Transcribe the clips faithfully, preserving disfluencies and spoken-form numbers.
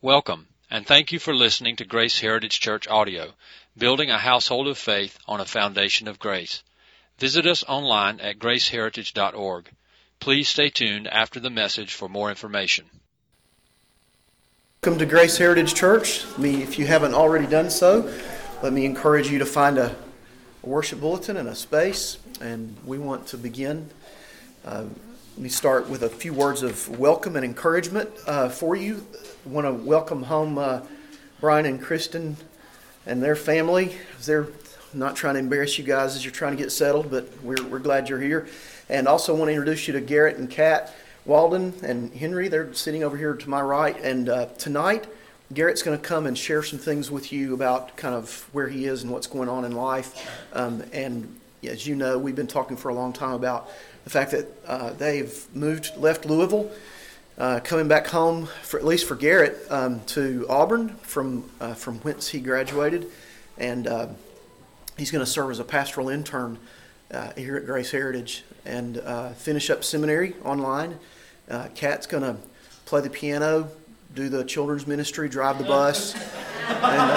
Welcome, and thank you for listening to Grace Heritage Church Audio, building a household of faith on a foundation of grace. Visit us online at grace heritage dot org. Please stay tuned after the message for more information. Welcome to Grace Heritage Church. Let me, if you haven't already done so, let me encourage you to find a, a worship bulletin and a space, and we want to begin. Uh, let me start with a few words of welcome and encouragement uh, for you. I want to welcome home uh, Brian and Kristen and their family. They're not trying to embarrass you guys as you're trying to get settled, but we're we're glad you're here. And also want to introduce you to Garrett and Kat Walden and Henry. They're sitting over here to my right. And uh, tonight, Garrett's going to come and share some things with you about kind of where he is and what's going on in life. Um, and as you know, we've been talking for a long time about the fact that uh, they've moved, left Louisville, uh, coming back home, for at least for Garrett, um, to Auburn from uh, from whence he graduated. And uh, he's going to serve as a pastoral intern uh, here at Grace Heritage and uh, finish up seminary online. Uh, Kat's going to play the piano, do the children's ministry, drive the bus. and,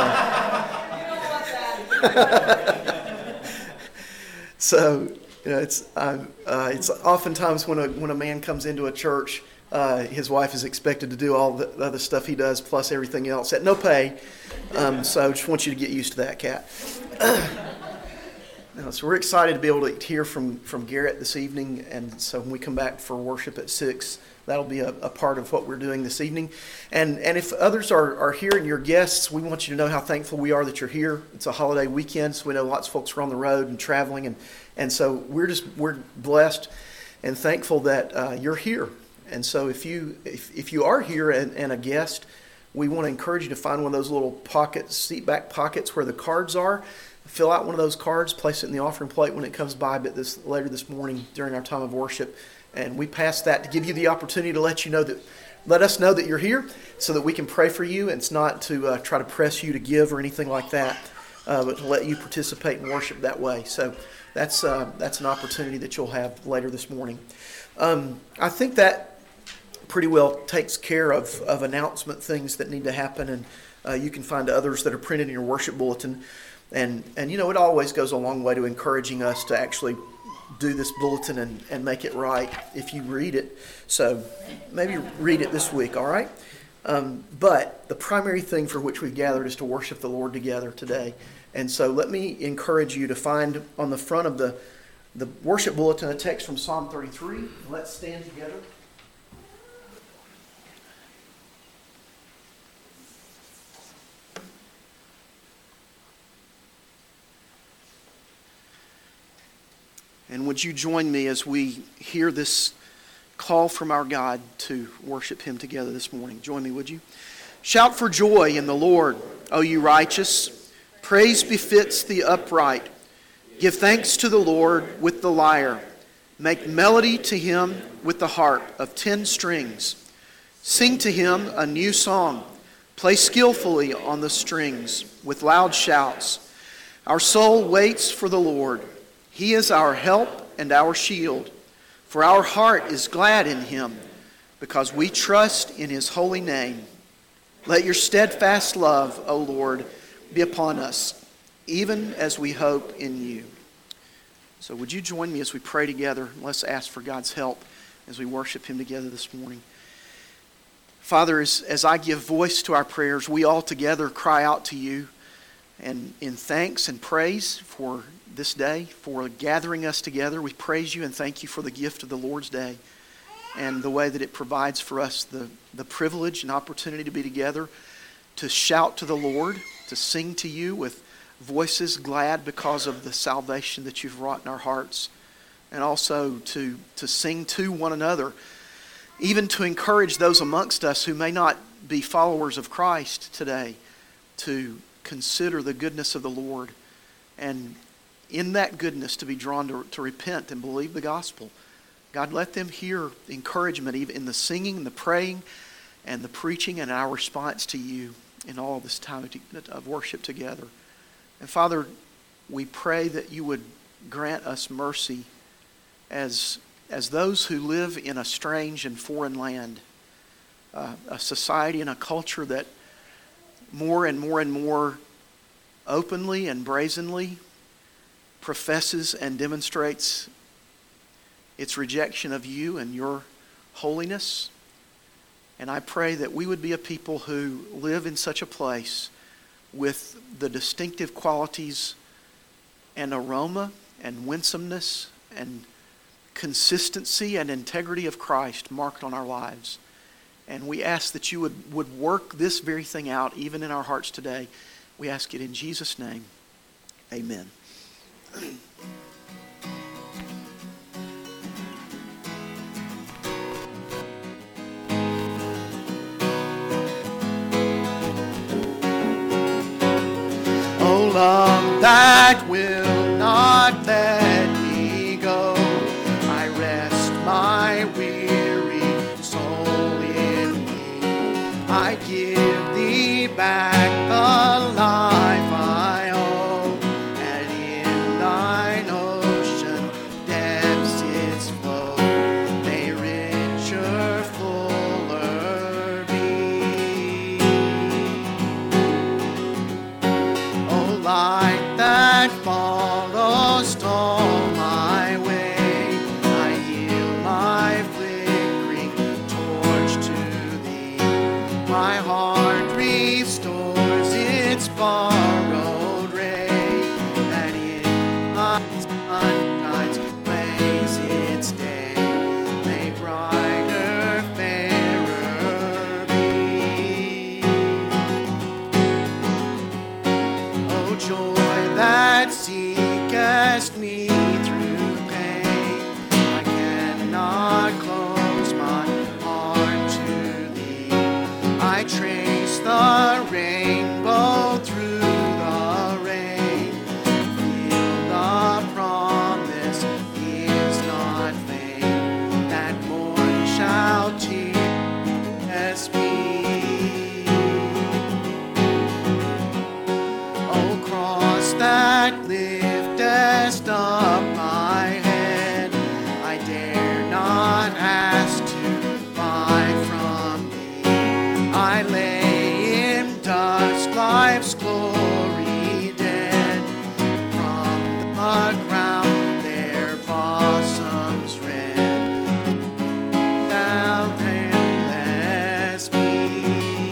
uh, so you know, it's uh, uh, it's oftentimes when a when a man comes into a church, uh, his wife is expected to do all the other stuff he does plus everything else at no pay. Um, so just want you to get used to that, Kat. No, so we're excited to be able to hear from, from Garrett this evening, and so when we come back for worship at six, that'll be a, a part of what we're doing this evening. And and if others are, are here and you're guests, we want you to know how thankful we are that you're here. It's a holiday weekend, so we know lots of folks are on the road and traveling, and, and so we're just we're blessed and thankful that uh, you're here. And so if you if, if you are here and, and a guest, we want to encourage you to find one of those little pockets, seat back pockets where the cards are. Fill out one of those cards, place it in the offering plate when it comes by but this later this morning during our time of worship. And we pass that to give you the opportunity to let you know that, let us know that you're here so that we can pray for you. And it's not to uh, try to press you to give or anything like that, uh, but to let you participate in worship that way. So that's uh, that's an opportunity that you'll have later this morning. Um, I think that pretty well takes care of, of announcement things that need to happen. And uh, you can find others that are printed in your worship bulletin. And, and you know, it always goes a long way to encouraging us to actually do this bulletin and, and make it right if you read it. So maybe read it this week, all right? Um, but the primary thing for which we've gathered is to worship the Lord together today. And so let me encourage you to find on the front of the, the worship bulletin a text from Psalm thirty-three. Let's stand together. And would you join me as we hear this call from our God to worship Him together this morning? Join me, would you? Shout for joy in the Lord, O you righteous. Praise befits the upright. Give thanks to the Lord with the lyre. Make melody to Him with the harp of ten strings. Sing to Him a new song. Play skillfully on the strings with loud shouts. Our soul waits for the Lord. He is our help and our shield, for our heart is glad in Him, because we trust in His holy name. Let your steadfast love, O Lord, be upon us, even as we hope in you. So would you join me as we pray together? Let's ask for God's help as we worship Him together this morning. Father, as, as I give voice to our prayers, we all together cry out to you and in thanks and praise for this day, for gathering us together. We praise you and thank you for the gift of the Lord's Day and the way that it provides for us the, the privilege and opportunity to be together, to shout to the Lord, to sing to you with voices glad because of the salvation that you've wrought in our hearts, and also to, to sing to one another, even to encourage those amongst us who may not be followers of Christ today, to consider the goodness of the Lord, and in that goodness to be drawn to, to repent and believe the gospel. God, let them hear encouragement even in the singing, the praying, and the preaching, and our response to you in all this time of worship together. And Father, we pray that you would grant us mercy as, as those who live in a strange and foreign land. uh, a society and a culture that more and more and more openly and brazenly professes and demonstrates its rejection of you and your holiness. And I pray that we would be a people who live in such a place with the distinctive qualities and aroma and winsomeness and consistency and integrity of Christ marked on our lives. And we ask that you would, would work this very thing out even in our hearts today. We ask it in Jesus' name. Amen. Oh, love that will not let me go, I rest my weary soul in thee. I give thee back the life I owe, and in thine ocean depths its flow may richer, fuller be. O light that follows all my way, I yield my flickering torch to thee. My heart restores its borrowed ray, and in my sunshine's blaze its day may brighter, fairer be. O joy that seekest me through pain, I cannot close my heart to thee. I trace the rainbow through the rain, feel the promise is not vain, that morn shall tears me. O cross that liftest up my head, I dare not ask to fly from thee. I lay in dust life's glory dead, from the ground their blossoms red, thou endless me.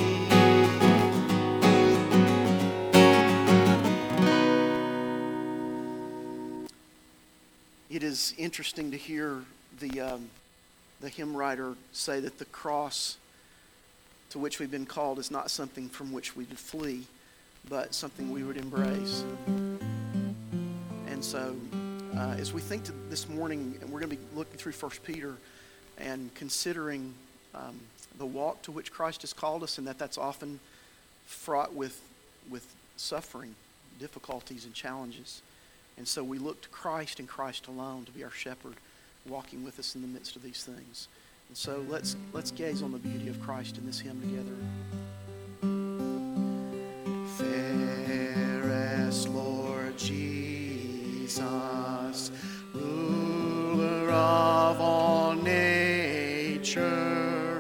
It is interesting to hear the um, the hymn writer say that the cross to which we've been called is not something from which we would flee, but something we would embrace. And so, uh, as we think to this morning, and we're going to be looking through First Peter and considering um, the walk to which Christ has called us, and that that's often fraught with with suffering, difficulties, and challenges. And so we look to Christ and Christ alone to be our shepherd, walking with us in the midst of these things. And so let's let's gaze on the beauty of Christ in this hymn together. Fairest Lord Jesus, ruler of all nature,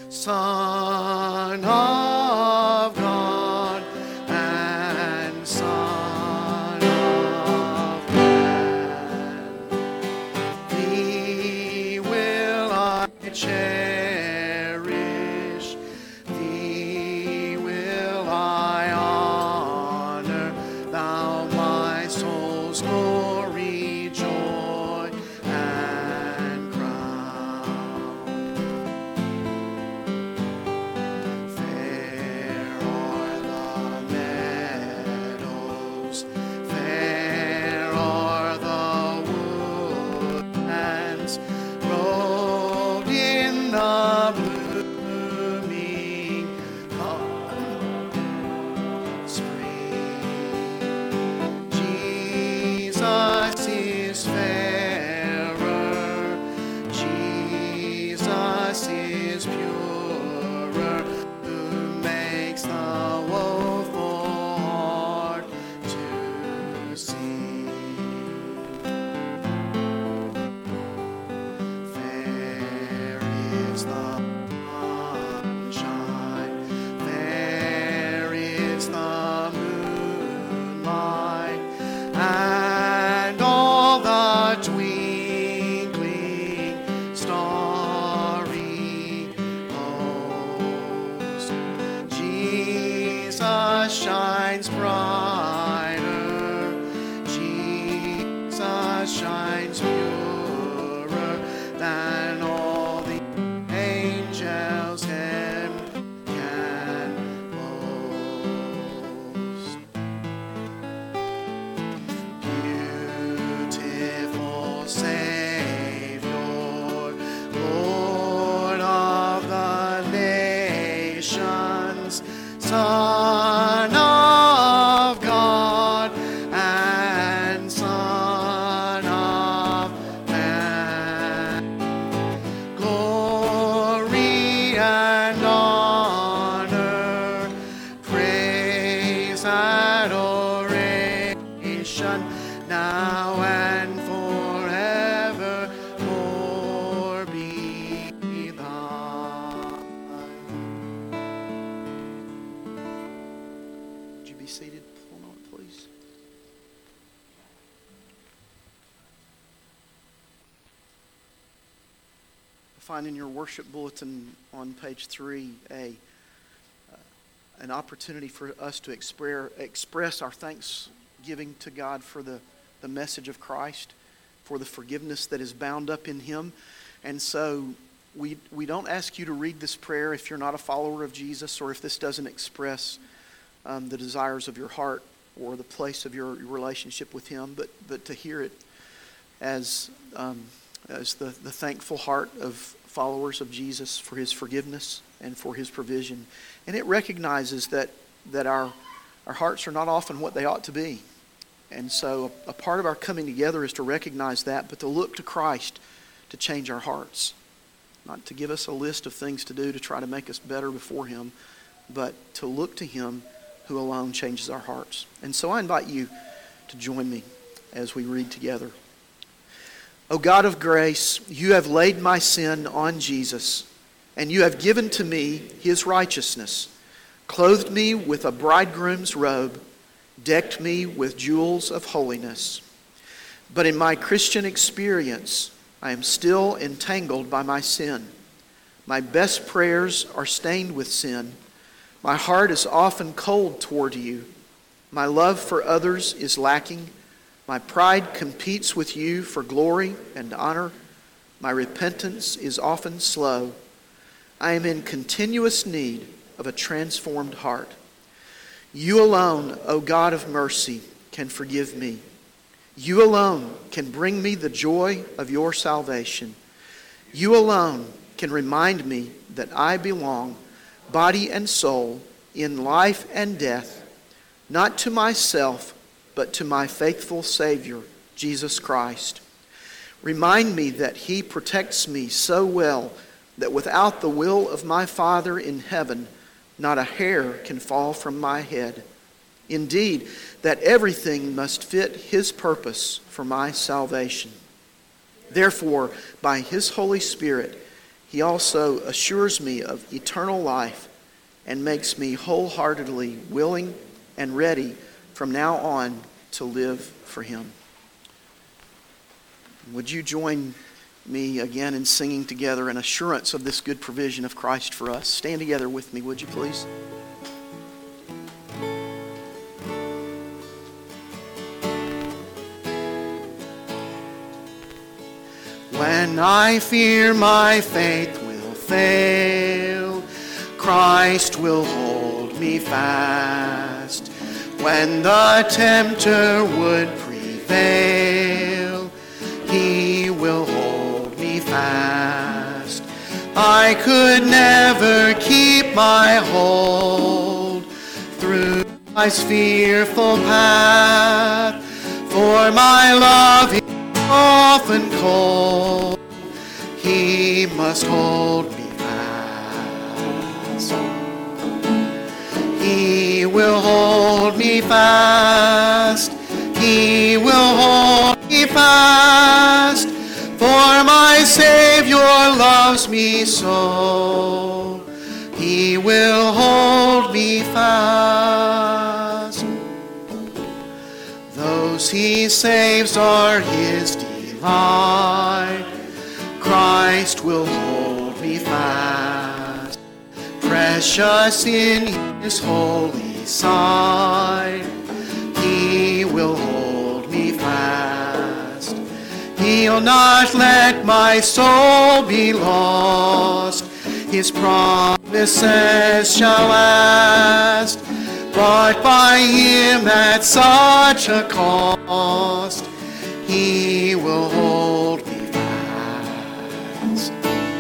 Son of God and Son of Man, Thee will I cherish, Thee will I honor, Thou my soul's glory, joy, and crown. Fair are the meadows, fair are the woodlands, robed in the blooming of spring. Jesus is fairer, Jesus is purer, who makes the woeful heart to see. Fair is the shines brighter. Jesus shines purer than all the angels can, can boast. Beautiful Savior, Lord of the nations, Son of God and Son of Man. Glory and honor, praise, adoration, now and forevermore be thine. Would you be seated for a moment, please? Find in your worship bulletin on page three a uh, an opportunity for us to express express our thanksgiving to God for the, the message of Christ, for the forgiveness that is bound up in Him. And so we we don't ask you to read this prayer if you're not a follower of Jesus, or if this doesn't express um, the desires of your heart or the place of your relationship with Him, but but to hear it as um, as the, the thankful heart of followers of Jesus for His forgiveness and for His provision. And it recognizes that that our our hearts are not often what they ought to be. And so a, a part of our coming together is to recognize that, but to look to Christ to change our hearts. Not to give us a list of things to do to try to make us better before Him, but to look to Him who alone changes our hearts. And so I invite you to join me as we read together. O God of grace, you have laid my sin on Jesus, and you have given to me His righteousness, clothed me with a bridegroom's robe, decked me with jewels of holiness. But in my Christian experience, I am still entangled by my sin. My best prayers are stained with sin. My heart is often cold toward you. My love for others is lacking. My pride competes with you for glory and honor. My repentance is often slow. I am in continuous need of a transformed heart. You alone, O God of mercy, can forgive me. You alone can bring me the joy of your salvation. You alone can remind me that I belong, body and soul, in life and death, not to myself, but to my faithful Savior, Jesus Christ. Remind me that He protects me so well that without the will of my Father in heaven, not a hair can fall from my head. Indeed, that everything must fit His purpose for my salvation. Therefore, by His Holy Spirit, He also assures me of eternal life and makes me wholeheartedly willing and ready from now on to live for Him. Would you join me again in singing together an assurance of this good provision of Christ for us? Stand together with me, would you please? When I fear my faith will fail, Christ will hold me fast. When the tempter would prevail, He will hold me fast. I could never keep my hold through life's fearful path, for my love is often cold. He must hold me fast. He will hold me fast. He will hold me fast. For my Savior loves me so. He will hold me fast. Those He saves are His delight. Christ will hold me fast. Precious in His holy side. He will hold me fast. He'll not let my soul be lost. His promises shall last, but by him at such a cost, he will hold me fast.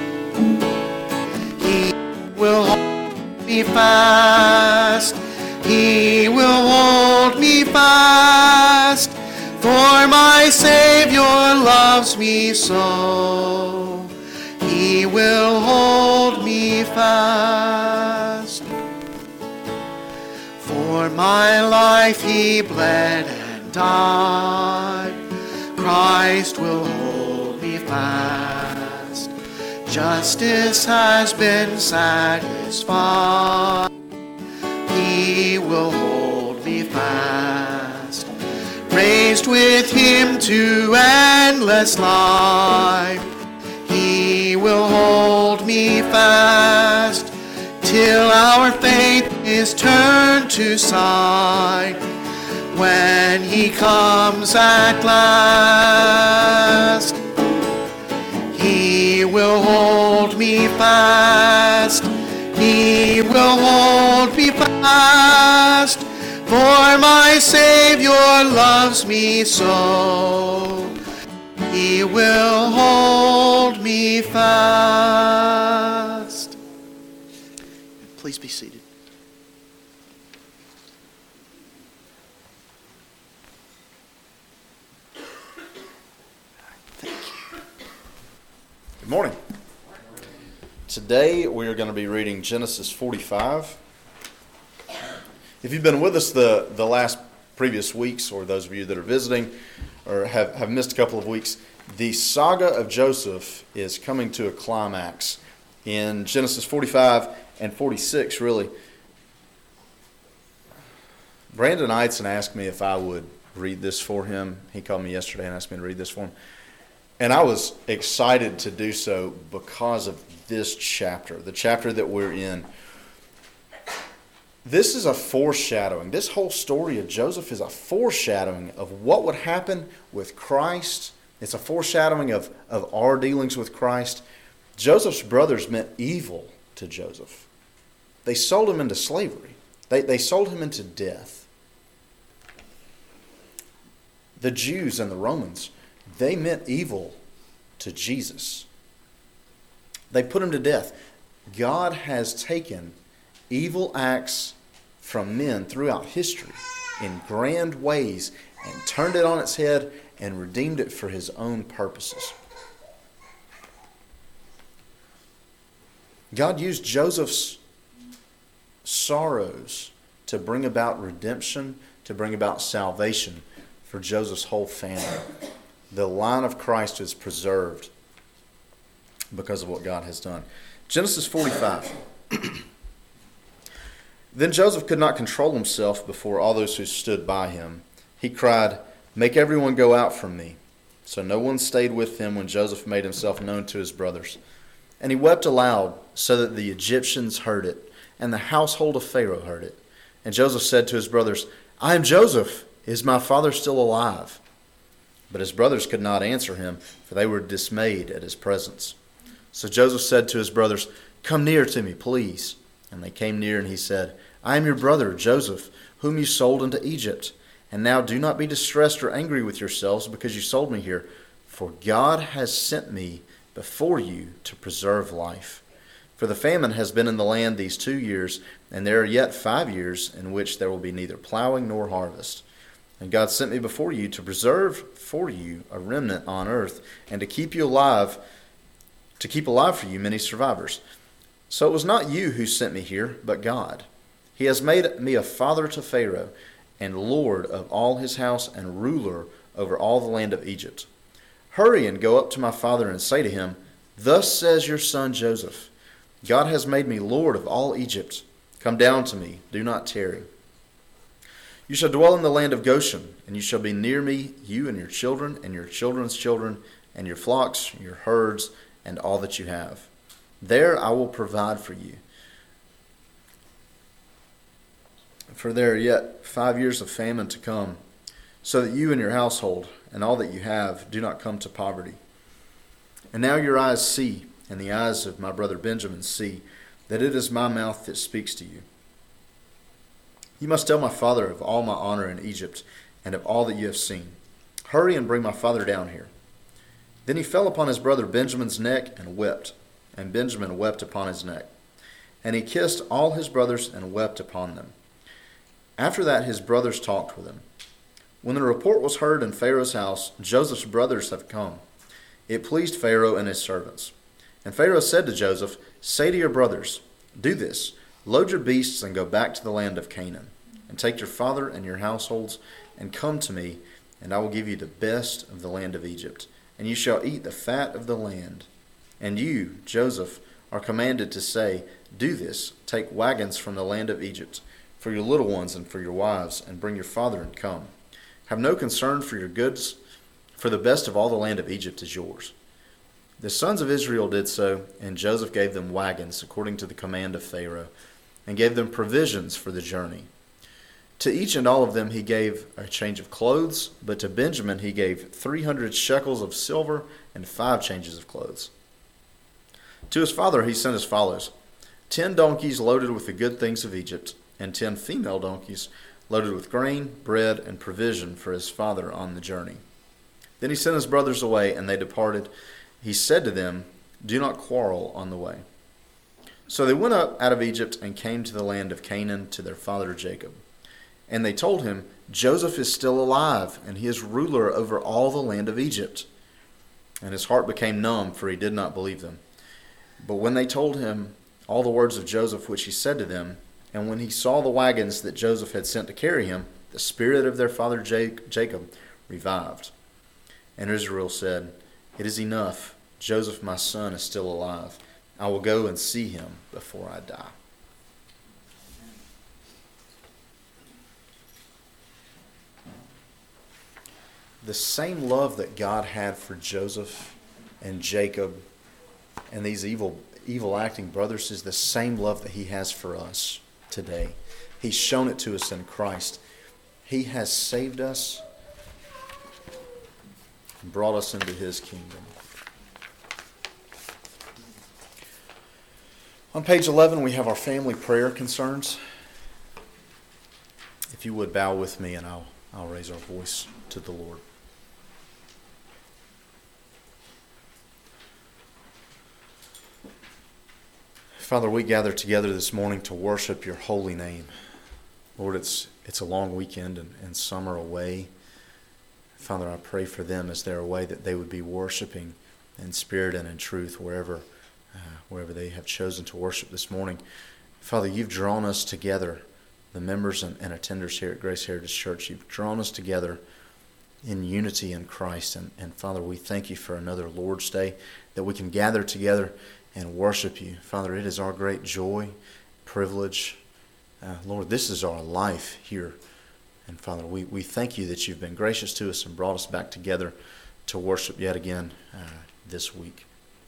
He will hold me fast. He will hold me fast, for my Savior loves me so. He will hold me fast. For my life he bled and died. Christ will hold me fast. Justice has been satisfied. He will hold me fast. Raised with him to endless life, he will hold me fast, till our faith is turned to sight, when he comes at last. He will hold me fast. He will hold me fast, for my Savior loves me so. He will hold me fast. Please be seated. Thank you. Good morning. Today we are going to be reading Genesis forty-five. If you've been with us the, the last previous weeks, or those of you that are visiting or have, have missed a couple of weeks, the saga of Joseph is coming to a climax in Genesis forty-five and forty-six, really. Brandon Eidson asked me if I would read this for him. He called me yesterday and asked me to read this for him. And I was excited to do so because of this chapter, the chapter that we're in. This is a foreshadowing. This whole story of Joseph is a foreshadowing of what would happen with Christ. It's a foreshadowing of, of our dealings with Christ. Joseph's brothers meant evil to Joseph. They sold him into slavery. They, they sold him into death. The Jews and the Romans, they meant evil to Jesus. They put him to death. God has taken evil acts from men throughout history in grand ways and turned it on its head and redeemed it for his own purposes. God used Joseph's sorrows to bring about redemption, to bring about salvation for Joseph's whole family. The line of Christ is preserved because of what God has done. Genesis forty-five. Then Joseph could not control himself before all those who stood by him. He cried, "Make everyone go out from me." So no one stayed with him when Joseph made himself known to his brothers. And he wept aloud, so that the Egyptians heard it, and the household of Pharaoh heard it. And Joseph said to his brothers, "I am Joseph. Is my father still alive?" But his brothers could not answer him, for they were dismayed at his presence. So Joseph said to his brothers, "Come near to me, please." And they came near, and he said, "I am your brother, Joseph, whom you sold into Egypt. And now do not be distressed or angry with yourselves because you sold me here, for God has sent me before you to preserve life. For the famine has been in the land these two years, and there are yet five years in which there will be neither plowing nor harvest. And God sent me before you to preserve for you a remnant on earth, and to keep you alive, to keep alive for you many survivors. So it was not you who sent me here, but God. He has made me a father to Pharaoh, and lord of all his house, and ruler over all the land of Egypt. Hurry and go up to my father and say to him, 'Thus says your son Joseph, God has made me lord of all Egypt. Come down to me, do not tarry. You shall dwell in the land of Goshen, and you shall be near me, you and your children, and your children's children, and your flocks, your herds, and all that you have. There I will provide for you. for there are yet five years of famine to come, so that you and your household and all that you have do not come to poverty. And now your eyes see, and the eyes of my brother Benjamin see, that it is my mouth that speaks to you. You must tell my father of all my honor in Egypt, and of all that you have seen. Hurry and bring my father down here." Then he fell upon his brother Benjamin's neck and wept, and Benjamin wept upon his neck. And he kissed all his brothers and wept upon them. After that his brothers talked with him. When the report was heard in Pharaoh's house, "Joseph's brothers have come," it pleased Pharaoh and his servants. And Pharaoh said to Joseph, "Say to your brothers, do this, load your beasts and go back to the land of Canaan, and take your father and your households, and come to me, and I will give you the best of the land of Egypt, and you shall eat the fat of the land. And you, Joseph, are commanded to say, do this, take wagons from the land of Egypt, for your little ones and for your wives, and bring your father and come. Have no concern for your goods, for the best of all the land of Egypt is yours." The sons of Israel did so, and Joseph gave them wagons according to the command of Pharaoh, and gave them provisions for the journey. To each and all of them he gave a change of clothes, but to Benjamin he gave three hundred shekels of silver and five changes of clothes. To his father he sent as follows: ten donkeys loaded with the good things of Egypt, and ten female donkeys loaded with grain, bread, and provision for his father on the journey. Then he sent his brothers away, and they departed. He said to them, "Do not quarrel on the way." So they went up out of Egypt and came to the land of Canaan to their father Jacob. And they told him, "Joseph is still alive, and he is ruler over all the land of Egypt." And his heart became numb, for he did not believe them. But when they told him all the words of Joseph which he said to them, and when he saw the wagons that Joseph had sent to carry him, the spirit of their father Jacob revived. And Israel said, "It is enough. Joseph, my son, is still alive. I will go and see him before I die." The same love that God had for Joseph and Jacob and these evil, evil acting brothers is the same love that he has for us today. He's shown it to us in Christ. He has saved us and brought us into his kingdom. On page eleven, we have our family prayer concerns. If you would bow with me, and I'll, I'll raise our voice to the Lord. Father, we gather together this morning to worship your holy name. Lord, it's it's a long weekend and, and some are away. Father, I pray for them as they're away that they would be worshiping in spirit and in truth wherever uh, wherever they have chosen to worship this morning. Father, you've drawn us together, the members and, and attenders here at Grace Heritage Church. You've drawn us together in unity in Christ. And, and Father, we thank you for another Lord's Day that we can gather together and worship you. Father, it is our great joy, privilege. Uh, Lord, this is our life here. And Father, we, we thank you that you've been gracious to us and brought us back together to worship yet again uh, this week.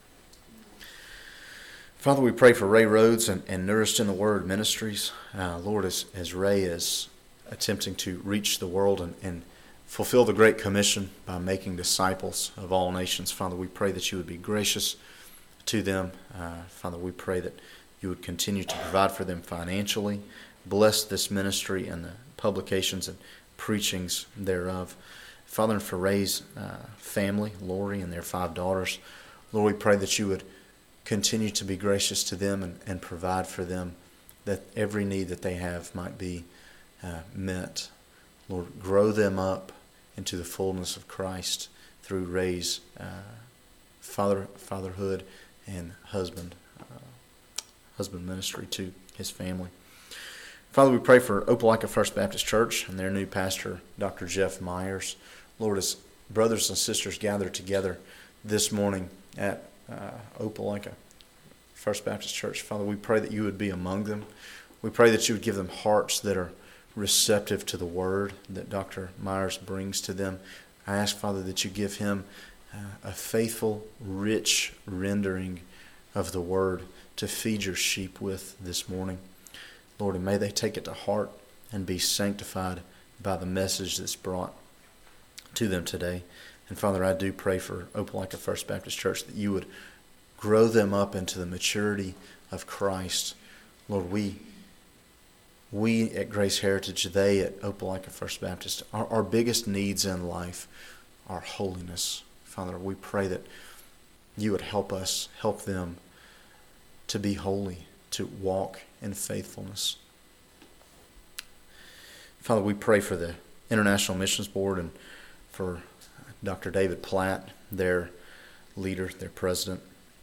Father, we pray for Ray Rhodes and, and Nourished in the Word Ministries. Uh, Lord, as, as Ray is attempting to reach the world and, and fulfill the Great Commission by making disciples of all nations, Father, we pray that you would be gracious to them. Uh, Father, we pray that you would continue to provide for them financially. Bless this ministry and the publications and preachings thereof. Father, and for Ray's uh, family, Lori and their five daughters, Lord, we pray that you would continue to be gracious to them and, and provide for them, that every need that they have might be uh, met. Lord, grow them up into the fullness of Christ through Ray's uh, father fatherhood and husband uh, husband ministry to his family. Father, we pray for Opelika First Baptist Church and their new pastor, Doctor Jeff Myers. Lord, as brothers and sisters gather together this morning at uh, Opelika First Baptist Church, Father, we pray that you would be among them. We pray that you would give them hearts that are receptive to the word that Doctor Myers brings to them. I ask, Father, that you give him Uh, a faithful, rich rendering of the word to feed your sheep with this morning. Lord, and may they take it to heart and be sanctified by the message that's brought to them today. And Father, I do pray for Opelika First Baptist Church that you would grow them up into the maturity of Christ. Lord, we we at Grace Heritage, they at Opelika First Baptist, our, our biggest needs in life are holiness. Father, we pray that you would help us, help them to be holy, to walk in faithfulness. Father, we pray for the International Missions Board and for Doctor David Platt, their leader, their president,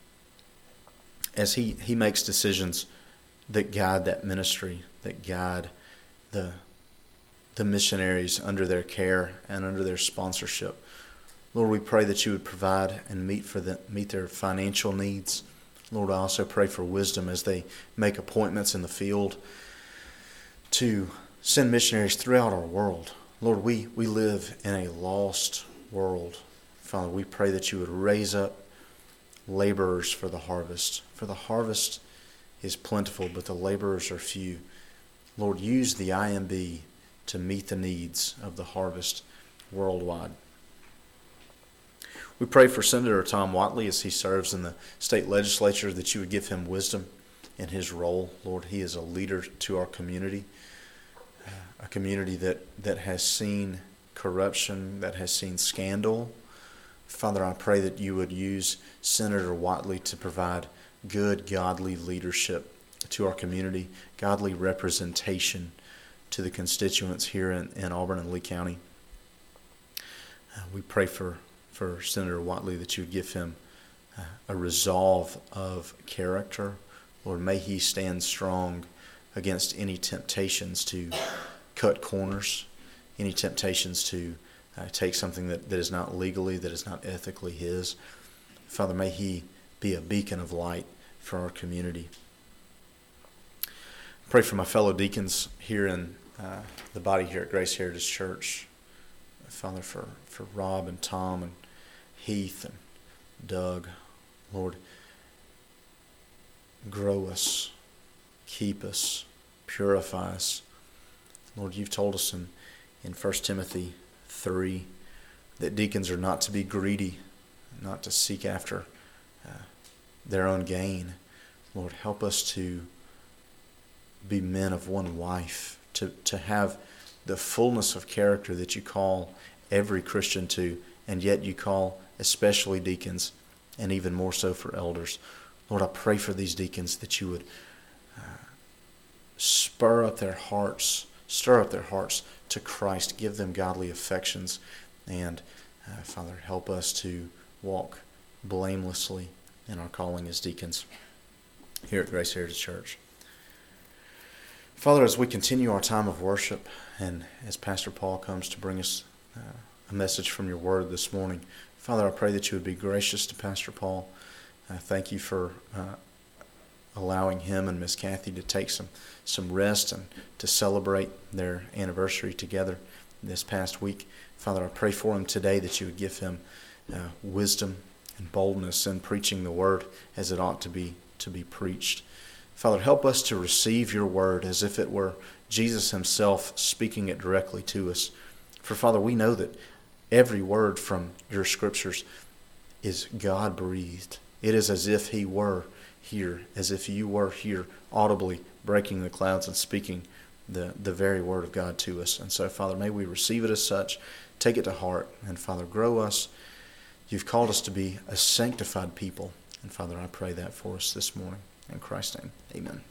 as he, he makes decisions that guide that ministry, that guide the, the missionaries under their care and under their sponsorship. Lord, we pray that you would provide and meet for the, meet their financial needs. Lord, I also pray for wisdom as they make appointments in the field to send missionaries throughout our world. Lord, we, we live in a lost world. Father, we pray that you would raise up laborers for the harvest. For the harvest is plentiful, but the laborers are few. Lord, use the I M B to meet the needs of the harvest worldwide. We pray for Senator Tom Whatley as he serves in the state legislature, that you would give him wisdom in his role. Lord, he is a leader to our community, a community that, that has seen corruption, that has seen scandal. Father, I pray that you would use Senator Whatley to provide good, godly leadership to our community, godly representation to the constituents here in, in Auburn and Lee County. Uh, we pray for for Senator Whatley that you would give him uh, a resolve of character. Lord, may he stand strong against any temptations to cut corners, any temptations to uh, take something that, that is not legally, that is not ethically his. Father, may he be a beacon of light for our community. Pray for my fellow deacons here in uh, the body here at Grace Heritage Church. Father, for, for Rob and Tom and Heath and Doug. Lord, grow us, keep us, purify us. Lord, you've told us in, in First Timothy three that deacons are not to be greedy, not to seek after uh, their own gain. Lord, help us to be men of one wife, to, to have the fullness of character that you call every Christian to, and yet you call especially deacons, and even more so for elders. Lord, I pray for these deacons that you would uh, spur up their hearts, stir up their hearts to Christ, give them godly affections, and uh, Father, help us to walk blamelessly in our calling as deacons here at Grace Heritage Church. Father, as we continue our time of worship, and as Pastor Paul comes to bring us uh, a message from your word this morning, Father, I pray that you would be gracious to Pastor Paul. I thank you for uh, allowing him and Miss Kathy to take some, some rest and to celebrate their anniversary together this past week. Father, I pray for him today that you would give him uh, wisdom and boldness in preaching the word as it ought to be to be preached. Father, help us to receive your word as if it were Jesus himself speaking it directly to us. For Father, we know that every word from your scriptures is God-breathed. It is as if he were here, as if you were here audibly breaking the clouds and speaking the, the very word of God to us. And so, Father, may we receive it as such, take it to heart, and Father, grow us. You've called us to be a sanctified people. And Father, I pray that for us this morning. In Christ's name, amen.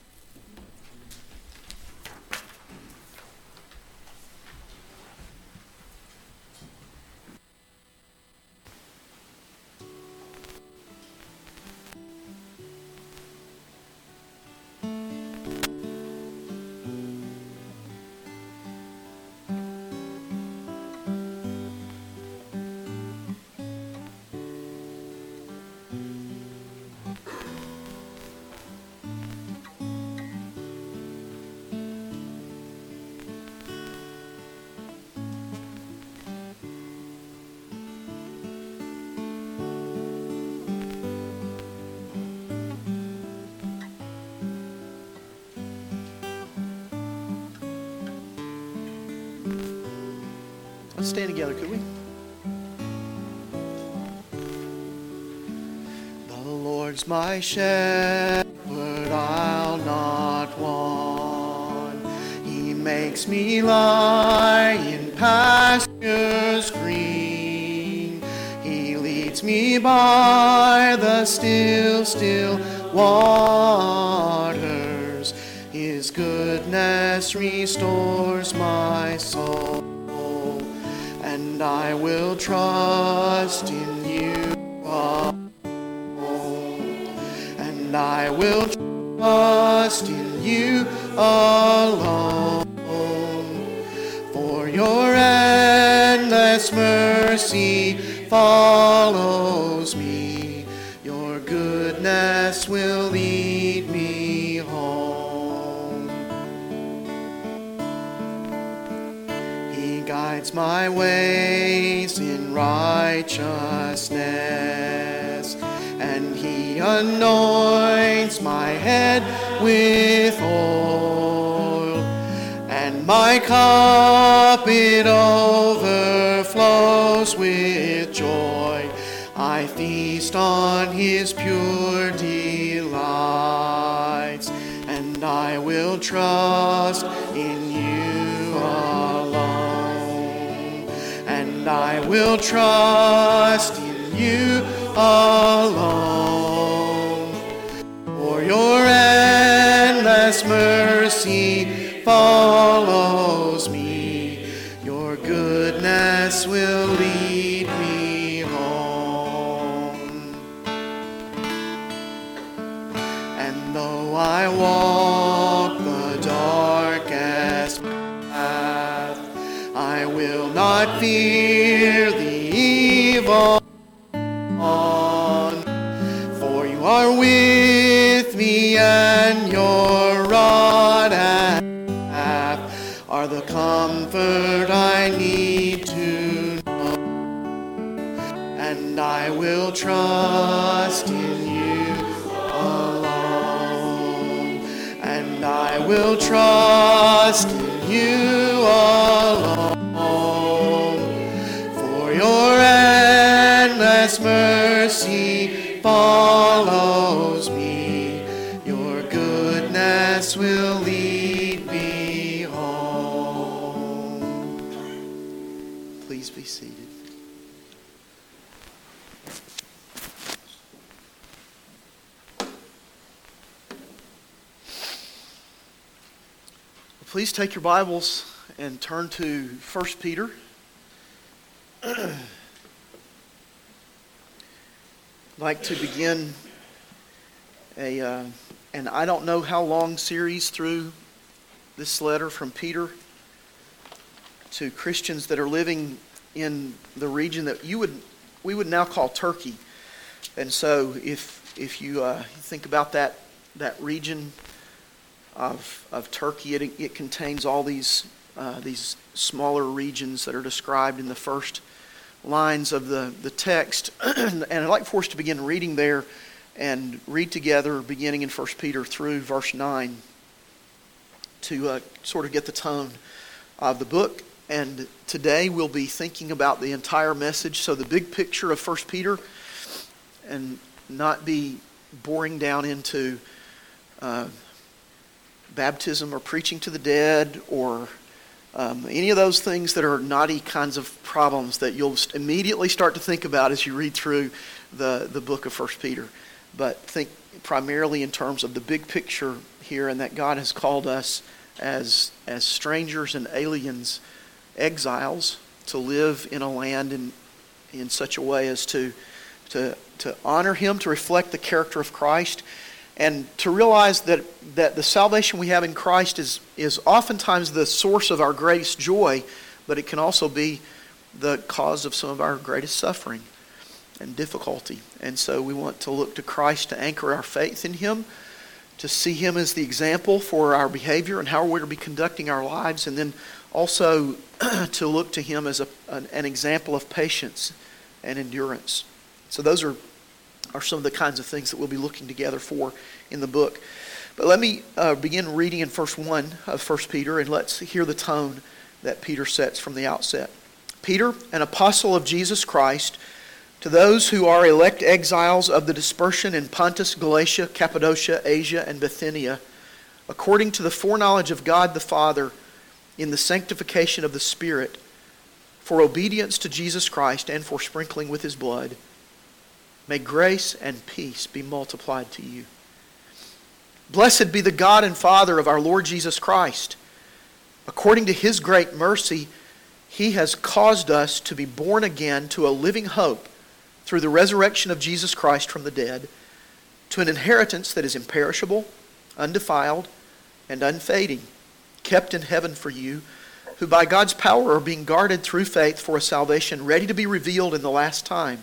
Let's stand together, could we? The Lord's my shepherd, I'll not want. He makes me lie in pastures green. He leads me by the still, still waters. His goodness restores my soul. And I will trust in you alone. And I will trust in you alone. For your endless mercy follows me. Your goodness will lead me home. He guides my ways in righteousness, and He anoints my head with oil, and my cup it overflows with joy. I feast on His pure delights, and I will trust in you alone. And I will trust in you alone. For your endless mercy follows me. Your goodness will lead me home. And though I walk the darkest path, I will not fear the evil one. For you are with me, and your rod and staff are the comfort I need to know. And I will trust in you alone. And I will trust in you alone. For your endless mercy follows me. Your goodness will lead me home. Please be seated. Please take your Bibles and turn to First Peter. I'd like to begin a uh, an I don't know how long series through this letter from Peter to Christians that are living in the region that you would we would now call Turkey. And so if if you uh, think about that that region of of Turkey, it it contains all these uh, these smaller regions that are described in the first lines of the, the text. And I'd like for us to begin reading there and read together beginning in First Peter through verse nine to uh, sort of get the tone of the book. And today we'll be thinking about the entire message, so the big picture of First Peter, and not be boring down into uh, baptism or preaching to the dead or Um, any of those things that are naughty kinds of problems that you'll immediately start to think about as you read through the, the book of First Peter. But think primarily in terms of the big picture here, and that God has called us as, as strangers and aliens, exiles, to live in a land in, in such a way as to, to, to honor Him, to reflect the character of Christ, and to realize that, that the salvation we have in Christ is, is oftentimes the source of our greatest joy, but it can also be the cause of some of our greatest suffering and difficulty. And so we want to look to Christ to anchor our faith in Him, to see Him as the example for our behavior and how we're to be conducting our lives, and then also to look to Him as a, an, an example of patience and endurance. So those are are some of the kinds of things that we'll be looking together for in the book. But let me uh, begin reading in verse one of First Peter, and let's hear the tone that Peter sets from the outset. Peter, an apostle of Jesus Christ, to those who are elect exiles of the dispersion in Pontus, Galatia, Cappadocia, Asia, and Bithynia, according to the foreknowledge of God the Father, in the sanctification of the Spirit, for obedience to Jesus Christ and for sprinkling with His blood, may grace and peace be multiplied to you. Blessed be the God and Father of our Lord Jesus Christ. According to His great mercy, He has caused us to be born again to a living hope through the resurrection of Jesus Christ from the dead, to an inheritance that is imperishable, undefiled, and unfading, kept in heaven for you, who by God's power are being guarded through faith for a salvation ready to be revealed in the last time.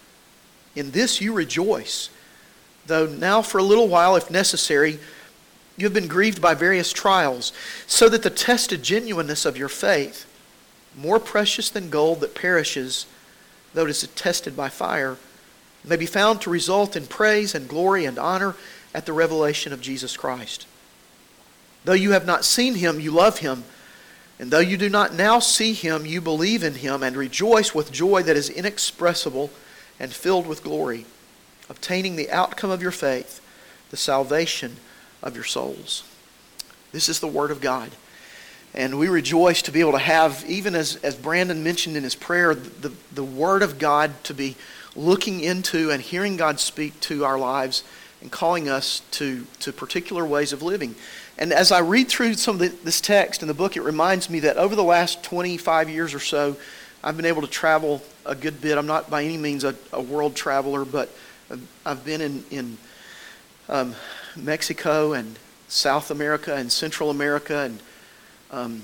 In this you rejoice, though now for a little while, if necessary, you have been grieved by various trials, so that the tested genuineness of your faith, more precious than gold that perishes, though it is tested by fire, may be found to result in praise and glory and honor at the revelation of Jesus Christ. Though you have not seen Him, you love Him. And though you do not now see Him, you believe in Him and rejoice with joy that is inexpressible and filled with glory, obtaining the outcome of your faith, the salvation of your souls. This is the Word of God. And we rejoice to be able to have, even as, as Brandon mentioned in his prayer, the, the Word of God to be looking into and hearing God speak to our lives and calling us to, to particular ways of living. And as I read through some of the, this text in the book, it reminds me that over the last twenty-five years or so, I've been able to travel a good bit. I'm not by any means a, a world traveler, but I've been in, in um, Mexico and South America and Central America and um,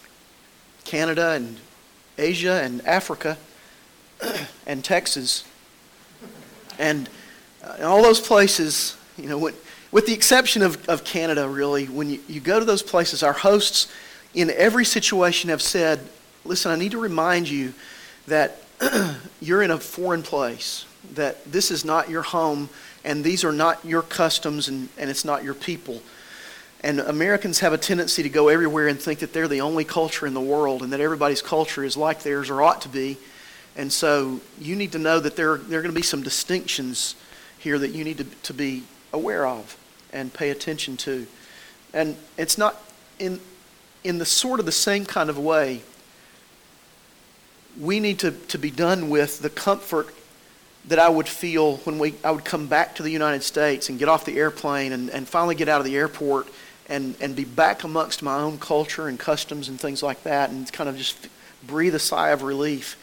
Canada and Asia and Africa and Texas. And uh, in all those places, you know, when, with the exception of, of Canada, really, when you, you go to those places, our hosts in every situation have said, listen, I need to remind you that you're in a foreign place, that this is not your home, and these are not your customs, and, and it's not your people. And Americans have a tendency to go everywhere and think that they're the only culture in the world, and that everybody's culture is like theirs or ought to be. And so you need to know that there, there are going to be some distinctions here that you need to, to be aware of and pay attention to. And it's not in in the sort of the same kind of way. We need to, to be done with the comfort that I would feel when we I would come back to the United States and get off the airplane and, and finally get out of the airport and, and be back amongst my own culture and customs and things like that, and kind of just breathe a sigh of relief.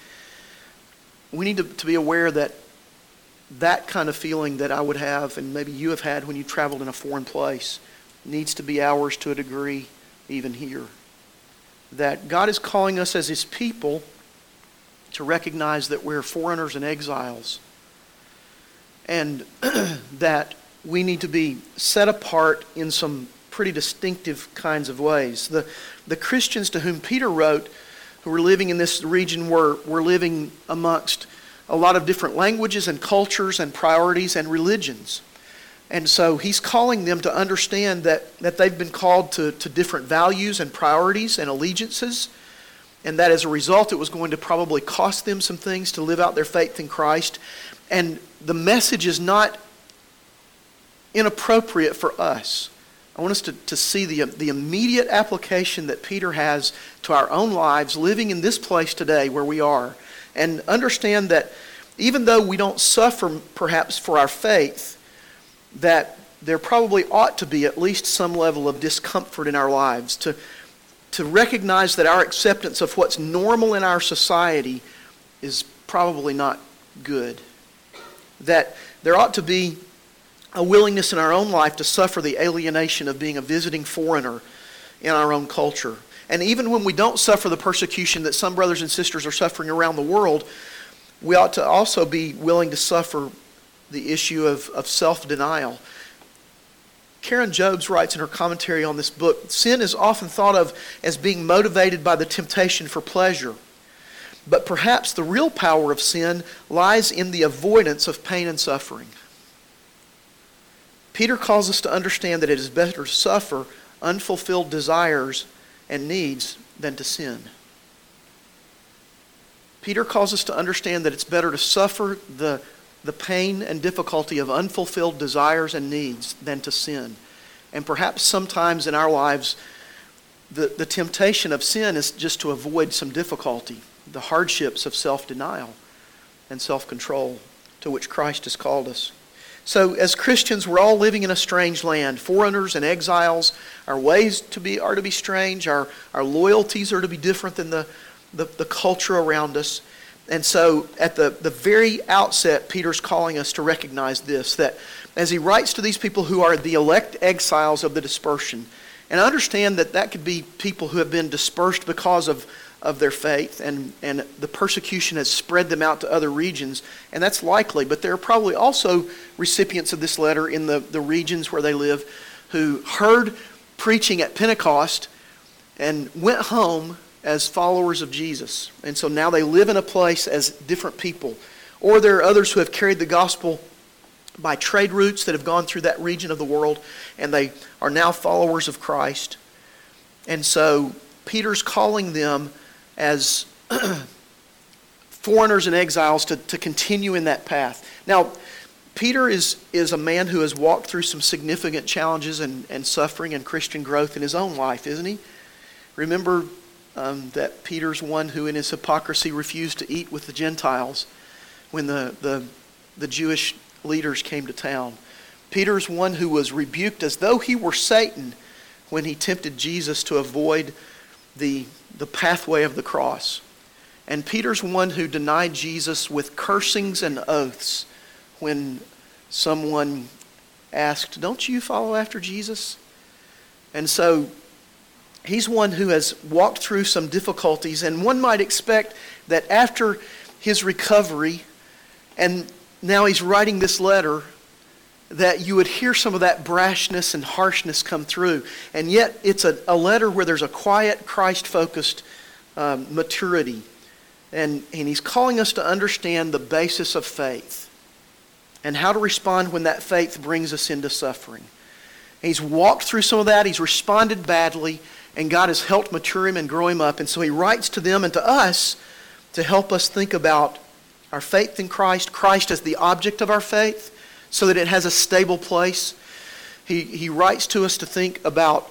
We need to, to be aware that that kind of feeling that I would have, and maybe you have had when you traveled in a foreign place, needs to be ours to a degree even here. That God is calling us as His people to recognize that we're foreigners and exiles, and that we need to be set apart in some pretty distinctive kinds of ways. The, the Christians to whom Peter wrote, who were living in this region, were, were living amongst a lot of different languages and cultures and priorities and religions. And so he's calling them to understand that, that they've been called to, to different values and priorities and allegiances, and that as a result it was going to probably cost them some things to live out their faith in Christ. And the message is not inappropriate for us. I want us to, to see the, the immediate application that Peter has to our own lives living in this place today where we are. And understand that even though we don't suffer perhaps for our faith, that there probably ought to be at least some level of discomfort in our lives to, to recognize that our acceptance of what's normal in our society is probably not good. That there ought to be a willingness in our own life to suffer the alienation of being a visiting foreigner in our own culture. And even when we don't suffer the persecution that some brothers and sisters are suffering around the world, we ought to also be willing to suffer the issue of, of self-denial. Karen Jobes writes in her commentary on this book, sin is often thought of as being motivated by the temptation for pleasure. But perhaps the real power of sin lies in the avoidance of pain and suffering. Peter calls us to understand that it is better to suffer unfulfilled desires and needs than to sin. Peter calls us to understand that it's better to suffer the, the pain and difficulty of unfulfilled desires and needs than to sin. And perhaps sometimes in our lives, the, the temptation of sin is just to avoid some difficulty, the hardships of self-denial and self-control to which Christ has called us. So as Christians, we're all living in a strange land, foreigners and exiles. Our ways to be are to be strange. Our, our loyalties are to be different than the, the, the culture around us. And so at the, the very outset, Peter's calling us to recognize this, that as he writes to these people who are the elect exiles of the dispersion, and understand that that could be people who have been dispersed because of, of their faith, and, and the persecution has spread them out to other regions, and that's likely. But there are probably also recipients of this letter in the, the regions where they live who heard preaching at Pentecost and went home as followers of Jesus. And so now they live in a place as different people. Or there are others who have carried the gospel by trade routes that have gone through that region of the world, and they are now followers of Christ. And so Peter's calling them as foreigners and exiles to, to continue in that path. Now, Peter is, is a man who has walked through some significant challenges and, and suffering and Christian growth in his own life, isn't he? Remember um, that Peter's one who in his hypocrisy refused to eat with the Gentiles when the, the, the Jewish leaders came to town. Peter's one who was rebuked as though he were Satan when he tempted Jesus to avoid the, the pathway of the cross. And Peter's one who denied Jesus with cursings and oaths when someone asked, "Don't you follow after Jesus?" And so he's one who has walked through some difficulties, and one might expect that after his recovery, and now he's writing this letter, that you would hear some of that brashness and harshness come through. And yet it's a, a letter where there's a quiet, Christ-focused um, maturity. And, and he's calling us to understand the basis of faith and how to respond when that faith brings us into suffering. He's walked through some of that. He's responded badly, and God has helped mature him and grow him up. And so he writes to them and to us to help us think about our faith in Christ, Christ as the object of our faith, so that it has a stable place. He, he writes to us to think about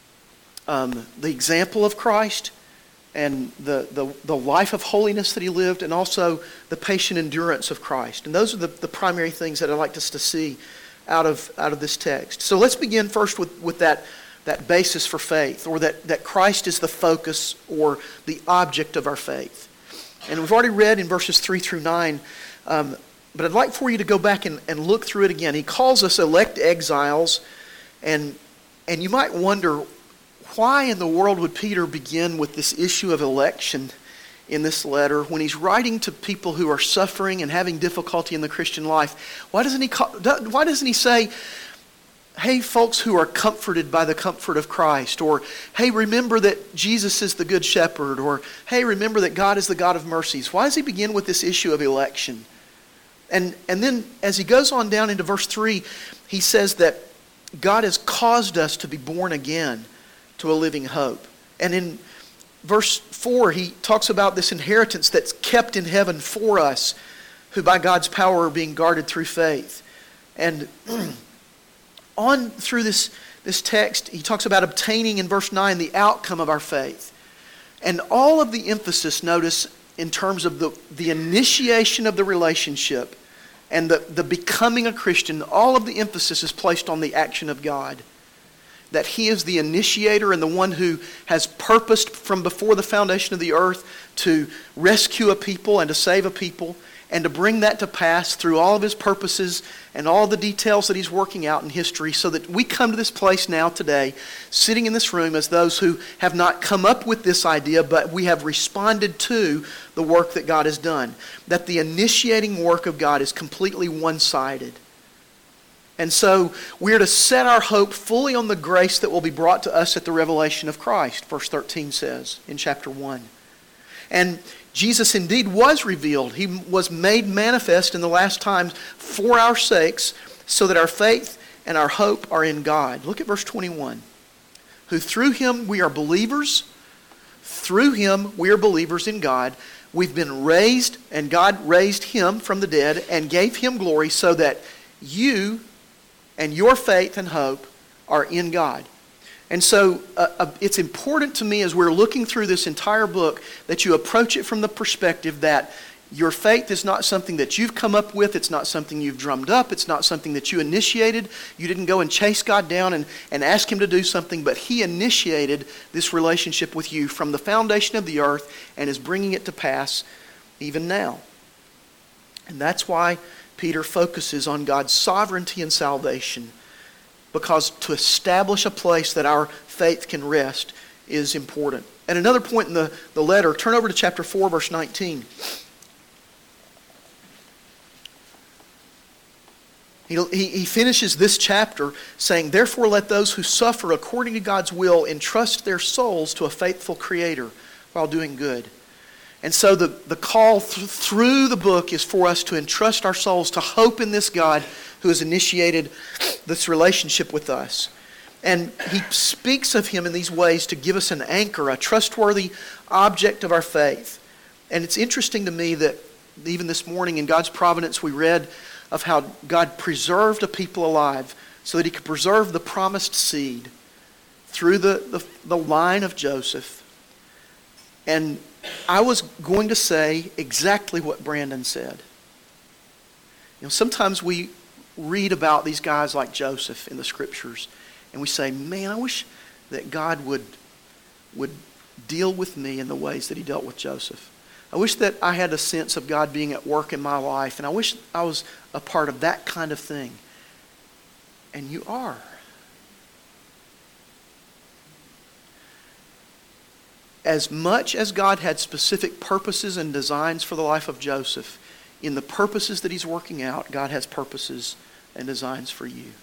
um, the example of Christ and the, the, the life of holiness that he lived, and also the patient endurance of Christ. And those are the, the primary things that I'd like us to see out of, out of this text. So let's begin first with, with that, that basis for faith, or that, that Christ is the focus or the object of our faith. And we've already read in verses three through nine, um, but I'd like for you to go back and, and look through it again. He calls us elect exiles, and and you might wonder, why in the world would Peter begin with this issue of election in this letter when he's writing to people who are suffering and having difficulty in the Christian life? Why doesn't he call, why doesn't he say, "Hey, folks who are comforted by the comfort of Christ," or "Hey, remember that Jesus is the good shepherd," or "Hey, remember that God is the God of mercies"? Why does he begin with this issue of election? And, and then as he goes on down into verse three, he says that God has caused us to be born again to a living hope. And in verse four, he talks about this inheritance that's kept in heaven for us, who by God's power are being guarded through faith. And on through this, this text, he talks about obtaining in verse nine the outcome of our faith. And all of the emphasis, notice, in terms of the, the initiation of the relationship and the, the becoming a Christian, all of the emphasis is placed on the action of God. That he is the initiator and the one who has purposed from before the foundation of the earth to rescue a people and to save a people, and to bring that to pass through all of his purposes and all the details that he's working out in history, so that we come to this place now today, sitting in this room as those who have not come up with this idea, but we have responded to the work that God has done. That the initiating work of God is completely one-sided. And so we're to set our hope fully on the grace that will be brought to us at the revelation of Christ, verse thirteen says in chapter one. And Jesus indeed was revealed. He was made manifest in the last times for our sakes, so that our faith and our hope are in God. Look at verse twenty-one. Who through him we are believers. Through him we are believers in God, We've been raised, and God raised him from the dead and gave him glory so that you and your faith and hope are in God. And so uh, uh, it's important to me as we're looking through this entire book that you approach it from the perspective that your faith is not something that you've come up with. It's not something you've drummed up. It's not something that you initiated. You didn't go and chase God down and, and ask him to do something, but he initiated this relationship with you from the foundation of the earth and is bringing it to pass even now. And that's why Peter focuses on God's sovereignty and salvation, because to establish a place that our faith can rest is important. At another point in the, the letter, turn over to chapter four, verse nineteen. He, he, he finishes this chapter saying, "Therefore let those who suffer according to God's will entrust their souls to a faithful Creator while doing good." And so the, the call th- through the book is for us to entrust our souls to hope in this God who has initiated this relationship with us. And he speaks of him in these ways to give us an anchor, a trustworthy object of our faith. And it's interesting to me that even this morning in God's providence we read of how God preserved a people alive so that he could preserve the promised seed through the, the, the line of Joseph. And I was going to say exactly what Brandon said. You know, sometimes we read about these guys like Joseph in the Scriptures and we say, man, I wish that God would, would deal with me in the ways that he dealt with Joseph. I wish that I had a sense of God being at work in my life, and I wish I was a part of that kind of thing. And you are. As much as God had specific purposes and designs for the life of Joseph, in the purposes that he's working out, God has purposes and designs for you.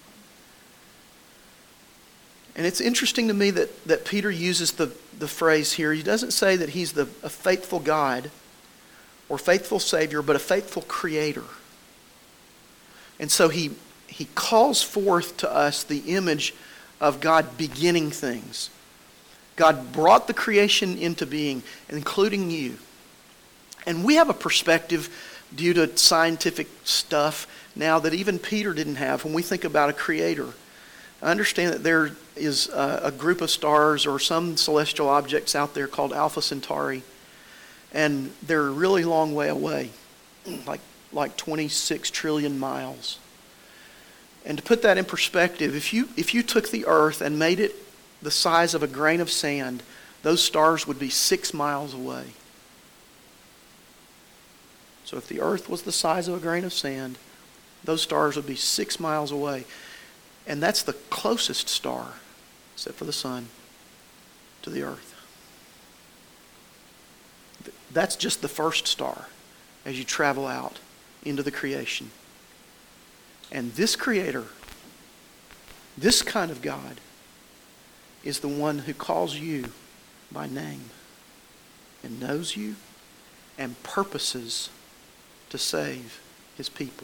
And it's interesting to me that, that Peter uses the, the phrase here. He doesn't say that he's the, a faithful God or faithful Savior, but a faithful Creator. And so he, he calls forth to us the image of God beginning things. God brought the creation into being, including you. And we have a perspective due to scientific stuff now that even Peter didn't have when we think about a creator. I understand that there is a, a group of stars or some celestial objects out there called Alpha Centauri, and they're a really long way away, like, like twenty-six trillion miles. And to put that in perspective, if you, if you took the earth and made it the size of a grain of sand, those stars would be six miles away. So if the earth was the size of a grain of sand, those stars would be six miles away. And that's the closest star, except for the sun, to the earth. That's just the first star as you travel out into the creation. And this Creator, this kind of God, is the one who calls you by name and knows you and purposes to save his people.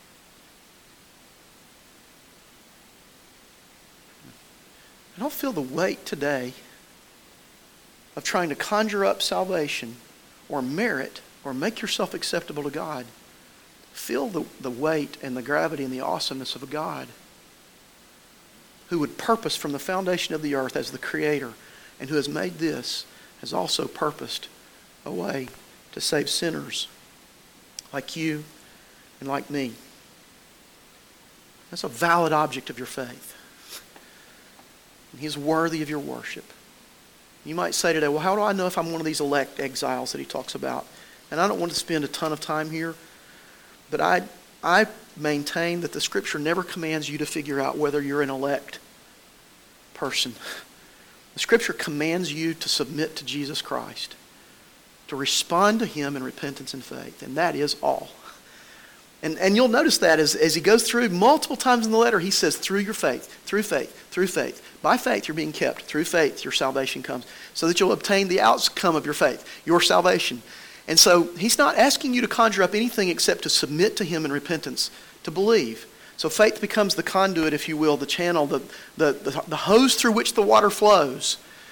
I don't feel the weight today of trying to conjure up salvation or merit or make yourself acceptable to God. Feel the, the weight and the gravity and the awesomeness of a God who would purpose from the foundation of the earth as the Creator, and who has made this, has also purposed a way to save sinners like you and like me. That's a valid object of your faith. And He's worthy of your worship. You might say today, well, how do I know if I'm one of these elect exiles that he talks about? And I don't want to spend a ton of time here, but I I maintain that the Scripture never commands you to figure out whether you're an elect person. The Scripture commands you to submit to Jesus Christ, to respond to Him in repentance and faith, and that is all. And and you'll notice that as, as he goes through multiple times in the letter, he says, through your faith, through faith, through faith. By faith you're being kept. Through faith your salvation comes, so that you'll obtain the outcome of your faith, your salvation. And so he's not asking you to conjure up anything except to submit to him in repentance, to believe. So faith becomes the conduit, if you will, the channel, the, the, the, the hose through which the water flows.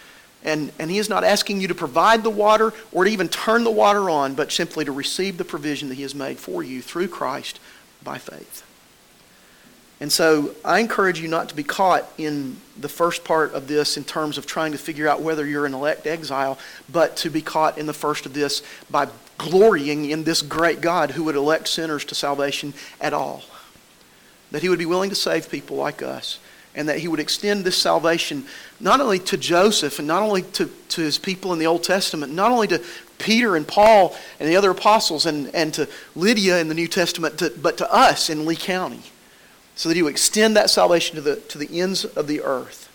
And, and He is not asking you to provide the water or to even turn the water on, but simply to receive the provision that He has made for you through Christ by faith. And so I encourage you not to be caught in the first part of this in terms of trying to figure out whether you're an elect exile, but to be caught in the first of this by glorying in this great God who would elect sinners to salvation at all. That He would be willing to save people like us, and that He would extend this salvation not only to Joseph and not only to, to His people in the Old Testament, not only to Peter and Paul and the other apostles and, and to Lydia in the New Testament, to, but to us in Lee County. So that He would extend that salvation to the, to the ends of the earth.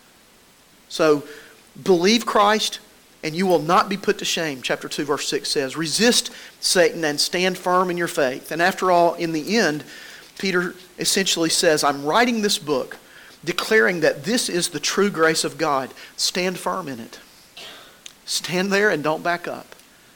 So, believe Christ and you will not be put to shame, chapter two, verse six says. Resist Satan and stand firm in your faith. And after all, in the end, Peter essentially says, I'm writing this book declaring that this is the true grace of God. Stand firm in it. Stand there and don't back up.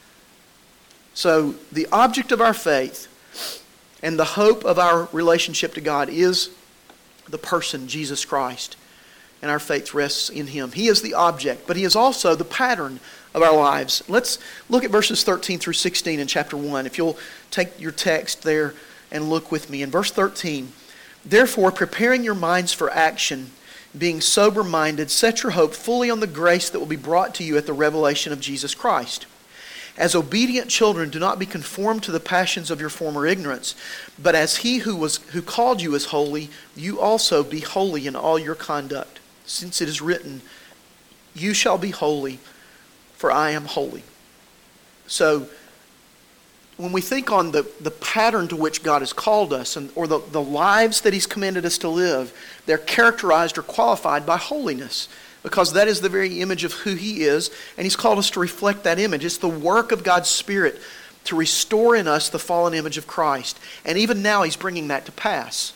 So, the object of our faith and the hope of our relationship to God is the person, Jesus Christ. And our faith rests in Him. He is the object, but He is also the pattern of our lives. Let's look at verses thirteen through sixteen in chapter one. If you'll take your text there and look with me. In verse thirteen, therefore, preparing your minds for action, being sober-minded, set your hope fully on the grace that will be brought to you at the revelation of Jesus Christ. As obedient children, do not be conformed to the passions of your former ignorance, but as He who was who called you is holy, you also be holy in all your conduct. Since it is written, you shall be holy, for I am holy. So, when we think on the, the pattern to which God has called us, and, or the, the lives that He's commanded us to live, they're characterized or qualified by holiness. Because that is the very image of who He is, and He's called us to reflect that image. It's the work of God's Spirit to restore in us the fallen image of Christ. And even now He's bringing that to pass.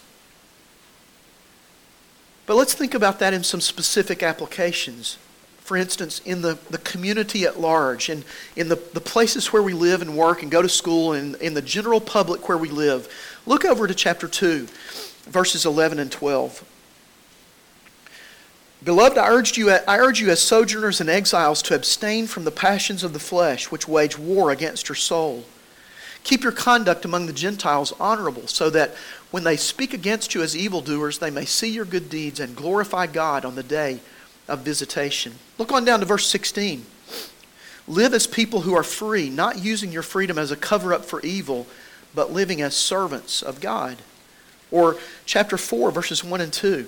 But let's think about that in some specific applications. For instance, in the, the community at large, and in the, the places where we live and work and go to school, and in the general public where we live. Look over to chapter two, verses eleven and twelve. Beloved, I urge you, I urge you as sojourners and exiles to abstain from the passions of the flesh, which wage war against your soul. Keep your conduct among the Gentiles honorable, so that when they speak against you as evildoers, they may see your good deeds and glorify God on the day of visitation. Look on down to verse sixteen. Live as people who are free, not using your freedom as a cover-up for evil, but living as servants of God. Or chapter four, verses one and two.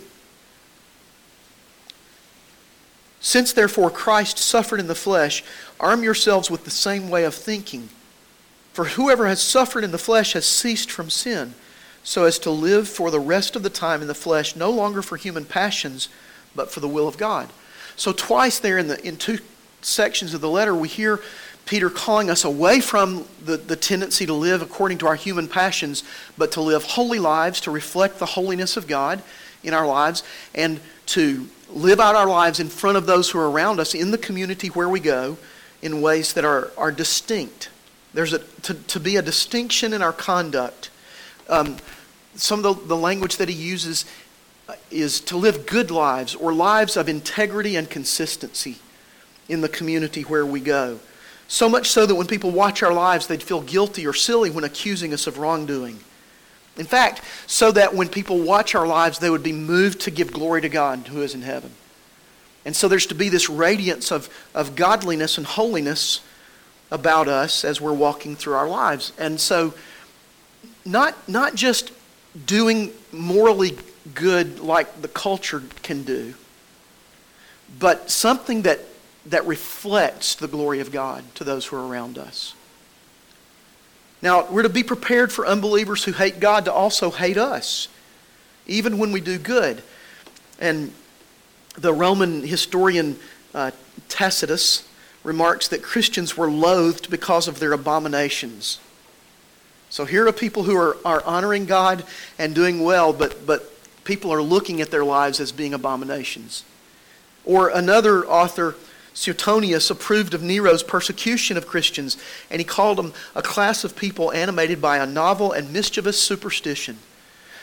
Since therefore Christ suffered in the flesh, arm yourselves with the same way of thinking. For whoever has suffered in the flesh has ceased from sin, so as to live for the rest of the time in the flesh, no longer for human passions, but for the will of God. So twice there in the in two sections of the letter, we hear Peter calling us away from the, the tendency to live according to our human passions, but to live holy lives, to reflect the holiness of God in our lives, and to live out our lives in front of those who are around us in the community where we go in ways that are, are distinct. There's a to, to be a distinction in our conduct. Um, some of the, the language that he uses is to live good lives, or lives of integrity and consistency in the community where we go. So much so that when people watch our lives, they'd feel guilty or silly when accusing us of wrongdoing. In fact, so that when people watch our lives, they would be moved to give glory to God who is in heaven. And so there's to be this radiance of, of godliness and holiness about us as we're walking through our lives. And so not, not just doing morally good like the culture can do, but something that, that reflects the glory of God to those who are around us. Now, we're to be prepared for unbelievers who hate God to also hate us, even when we do good. And the Roman historian uh, Tacitus remarks that Christians were loathed because of their abominations. So here are people who are, are honoring God and doing well, but, but people are looking at their lives as being abominations. Or another author, Suetonius, approved of Nero's persecution of Christians, and he called them a class of people animated by a novel and mischievous superstition.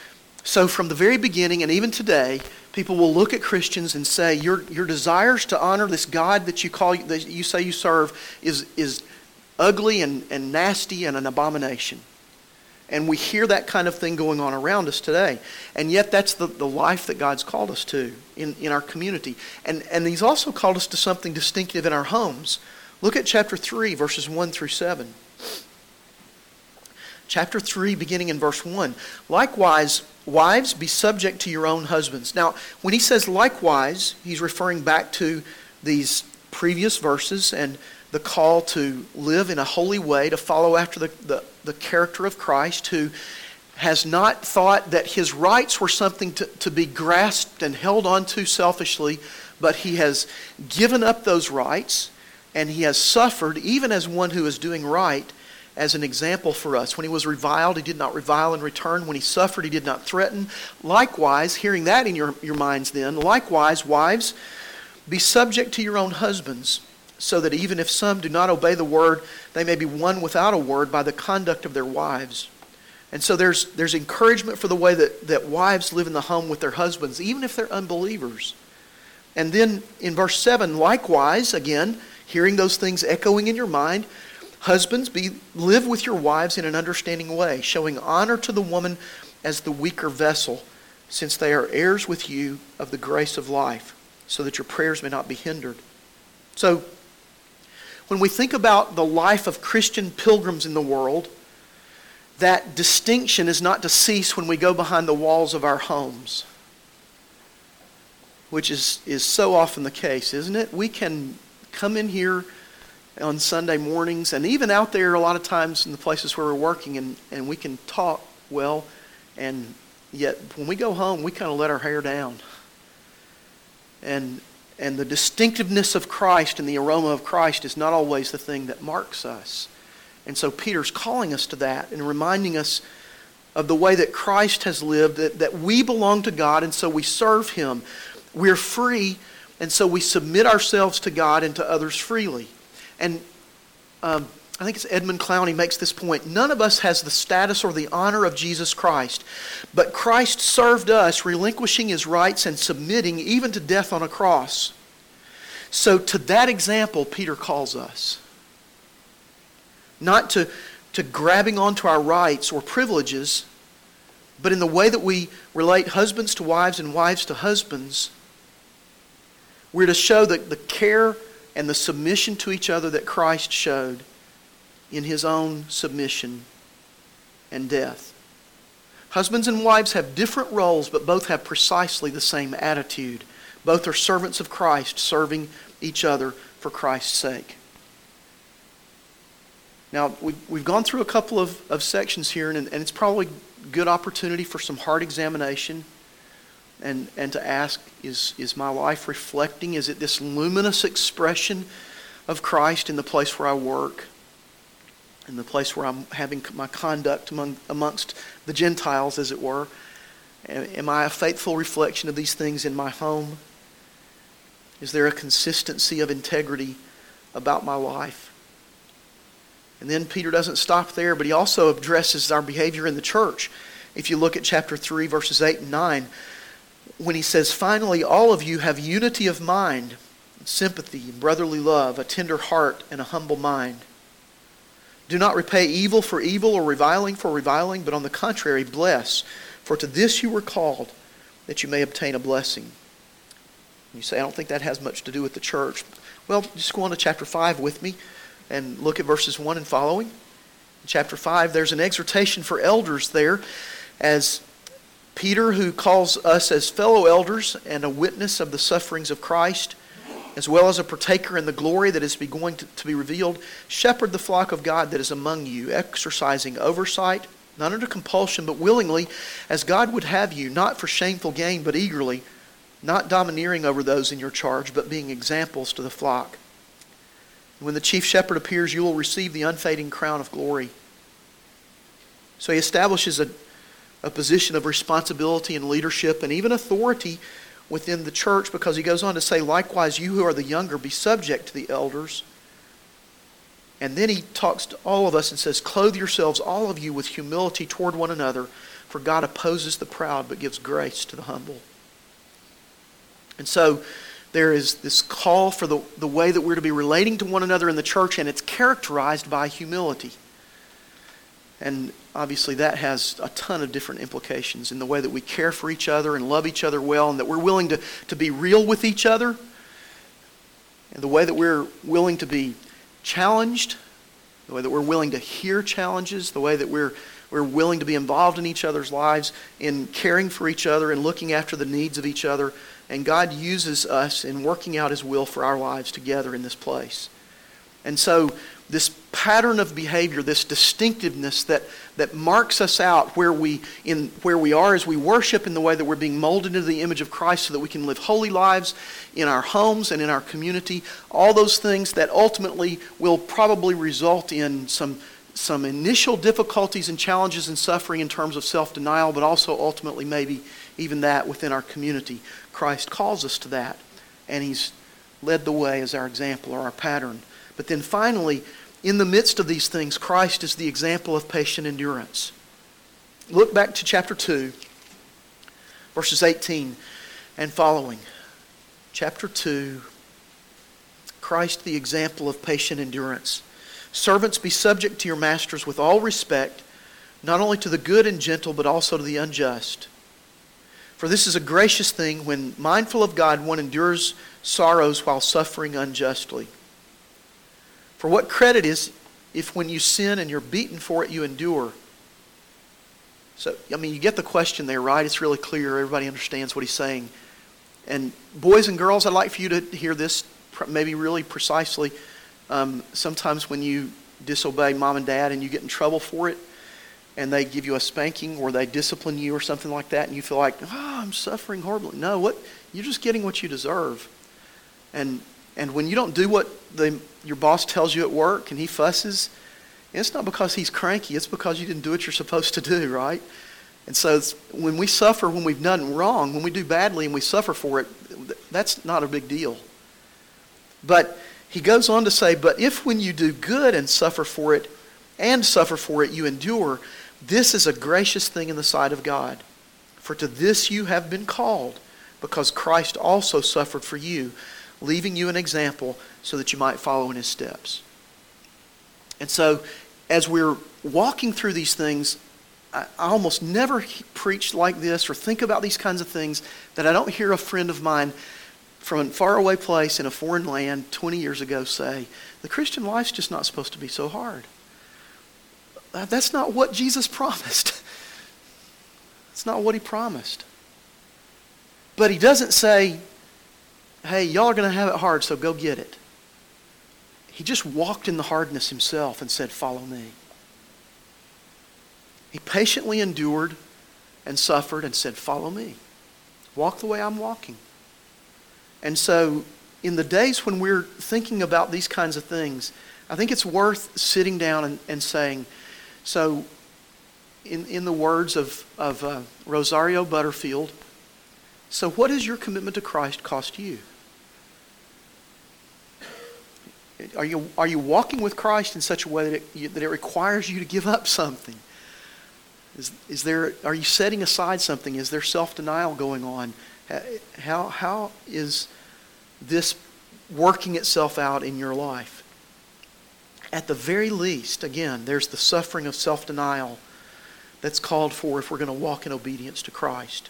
So from the very beginning and even today, people will look at Christians and say, your, your desires to honor this God that you call that you say you serve is, is ugly and, and nasty and an abomination. And we hear that kind of thing going on around us today. And yet that's the, the life that God's called us to in, in our community. And, and He's also called us to something distinctive in our homes. Look at chapter three, verses one through seven. Chapter three, beginning in verse one. Likewise, wives, be subject to your own husbands. Now, when he says likewise, he's referring back to these previous verses and the call to live in a holy way, to follow after the, the, the character of Christ, who has not thought that his rights were something to, to be grasped and held onto selfishly, but he has given up those rights, and he has suffered, even as one who is doing right, as an example for us. When he was reviled, he did not revile in return. When he suffered, he did not threaten. Likewise, hearing that in your, your minds then, likewise, wives, be subject to your own husbands, so that even if some do not obey the word, they may be won without a word by the conduct of their wives. And so there's there's encouragement for the way that, that wives live in the home with their husbands, even if they're unbelievers. And then in verse seven, likewise, again, hearing those things echoing in your mind, husbands, be live with your wives in an understanding way, showing honor to the woman as the weaker vessel, since they are heirs with you of the grace of life, so that your prayers may not be hindered. So, when we think about the life of Christian pilgrims in the world, that distinction is not to cease when we go behind the walls of our homes, which is, is so often the case, isn't it? We can come in here on Sunday mornings, and even out there a lot of times in the places where we're working, and, and we can talk well, and yet when we go home, we kind of let our hair down. And and the distinctiveness of Christ and the aroma of Christ is not always the thing that marks us. And so Peter's calling us to that and reminding us of the way that Christ has lived, that, that we belong to God, and so we serve Him. We're free, and so we submit ourselves to God and to others freely. And um, I think it's Edmund Clowney makes this point. None of us has the status or the honor of Jesus Christ, but Christ served us, relinquishing His rights and submitting even to death on a cross. So to that example, Peter calls us. Not to, to grabbing onto our rights or privileges, but in the way that we relate husbands to wives and wives to husbands, we're to show the, the care and the submission to each other that Christ showed in His own submission and death. Husbands and wives have different roles, but both have precisely the same attitude. Both are servants of Christ, serving each other for Christ's sake. Now, we've, we've gone through a couple of, of sections here, and, and it's probably a good opportunity for some heart examination and, and to ask, is, is my life reflecting? Is it this luminous expression of Christ in the place where I work? In the place where I'm having my conduct among amongst the Gentiles, as it were? Am I a faithful reflection of these things in my home? Is there a consistency of integrity about my life? And then Peter doesn't stop there, but he also addresses our behavior in the church. If you look at chapter three, verses eight and nine, when he says, finally, all of you have unity of mind, sympathy, brotherly love, a tender heart, and a humble mind. Do not repay evil for evil or reviling for reviling, but on the contrary, bless. For to this you were called, that you may obtain a blessing. You say, I don't think that has much to do with the church. Well, just go on to chapter five with me and look at verses one and following. In chapter five, there's an exhortation for elders there, as Peter, who calls us as fellow elders and a witness of the sufferings of Christ, as well as a partaker in the glory that is going to, to be revealed, shepherd the flock of God that is among you, exercising oversight, not under compulsion, but willingly, as God would have you, not for shameful gain, but eagerly, not domineering over those in your charge, but being examples to the flock. When the chief shepherd appears, you will receive the unfading crown of glory. So he establishes a, a position of responsibility and leadership and even authority within the church, because he goes on to say, likewise, you who are the younger, be subject to the elders. And then he talks to all of us and says, clothe yourselves, all of you, with humility toward one another. For God opposes the proud but gives grace to the humble. And so there is this call for the, the way that we're to be relating to one another in the church, and it's characterized by humility. And obviously that has a ton of different implications in the way that we care for each other and love each other well, and that we're willing to, to be real with each other, and the way that we're willing to be challenged, the way that we're willing to hear challenges, the way that we're we're willing to be involved in each other's lives, in caring for each other and looking after the needs of each other. And God uses us in working out His will for our lives together in this place. And so this pattern of behavior, this distinctiveness that, that marks us out where we in where we are as we worship, in the way that we're being molded into the image of Christ so that we can live holy lives in our homes and in our community, all those things that ultimately will probably result in some some initial difficulties and challenges and suffering in terms of self-denial, but also ultimately maybe even that within our community. Christ calls us to that, and He's led the way as our example or our pattern. But then finally, in the midst of these things, Christ is the example of patient endurance. Look back to chapter two, verses eighteen and following. Chapter two, Christ the example of patient endurance. Servants, be subject to your masters with all respect, not only to the good and gentle, but also to the unjust. For this is a gracious thing when, mindful of God, one endures sorrows while suffering unjustly. For what credit is if when you sin and you're beaten for it, you endure? So, I mean, you get the question there, right? It's really clear. Everybody understands what he's saying. And boys and girls, I'd like for you to hear this maybe really precisely. Um, sometimes when you disobey mom and dad and you get in trouble for it, and they give you a spanking or they discipline you or something like that, and you feel like, oh, I'm suffering horribly. No, what you're just getting what you deserve. And and when you don't do what the, your boss tells you at work and he fusses, it's not because he's cranky. It's because you didn't do what you're supposed to do, right? And so it's, when we suffer, when we've done wrong, when we do badly and we suffer for it, that's not a big deal. But he goes on to say, but if when you do good and suffer for it, and suffer for it, you endure, this is a gracious thing in the sight of God. For to this you have been called, because Christ also suffered for you, leaving you an example so that you might follow in His steps. And so, as we're walking through these things, I almost never preach like this or think about these kinds of things that I don't hear a friend of mine from a faraway place in a foreign land twenty years ago say, the Christian life's just not supposed to be so hard. That's not what Jesus promised. It's not what He promised. But He doesn't say, hey, y'all are going to have it hard, so go get it. He just walked in the hardness Himself and said, follow me. He patiently endured and suffered and said, follow me. Walk the way I'm walking. And so, in the days when we're thinking about these kinds of things, I think it's worth sitting down and, and saying, so, in, in the words of, of uh, Rosario Butterfield, so what does your commitment to Christ cost you? Are you, are you walking with Christ in such a way that it, that it requires you to give up something? Is, is there, are you setting aside something? Is there self-denial going on? How, how is this working itself out in your life? At the very least, again, there's the suffering of self-denial that's called for if we're going to walk in obedience to Christ.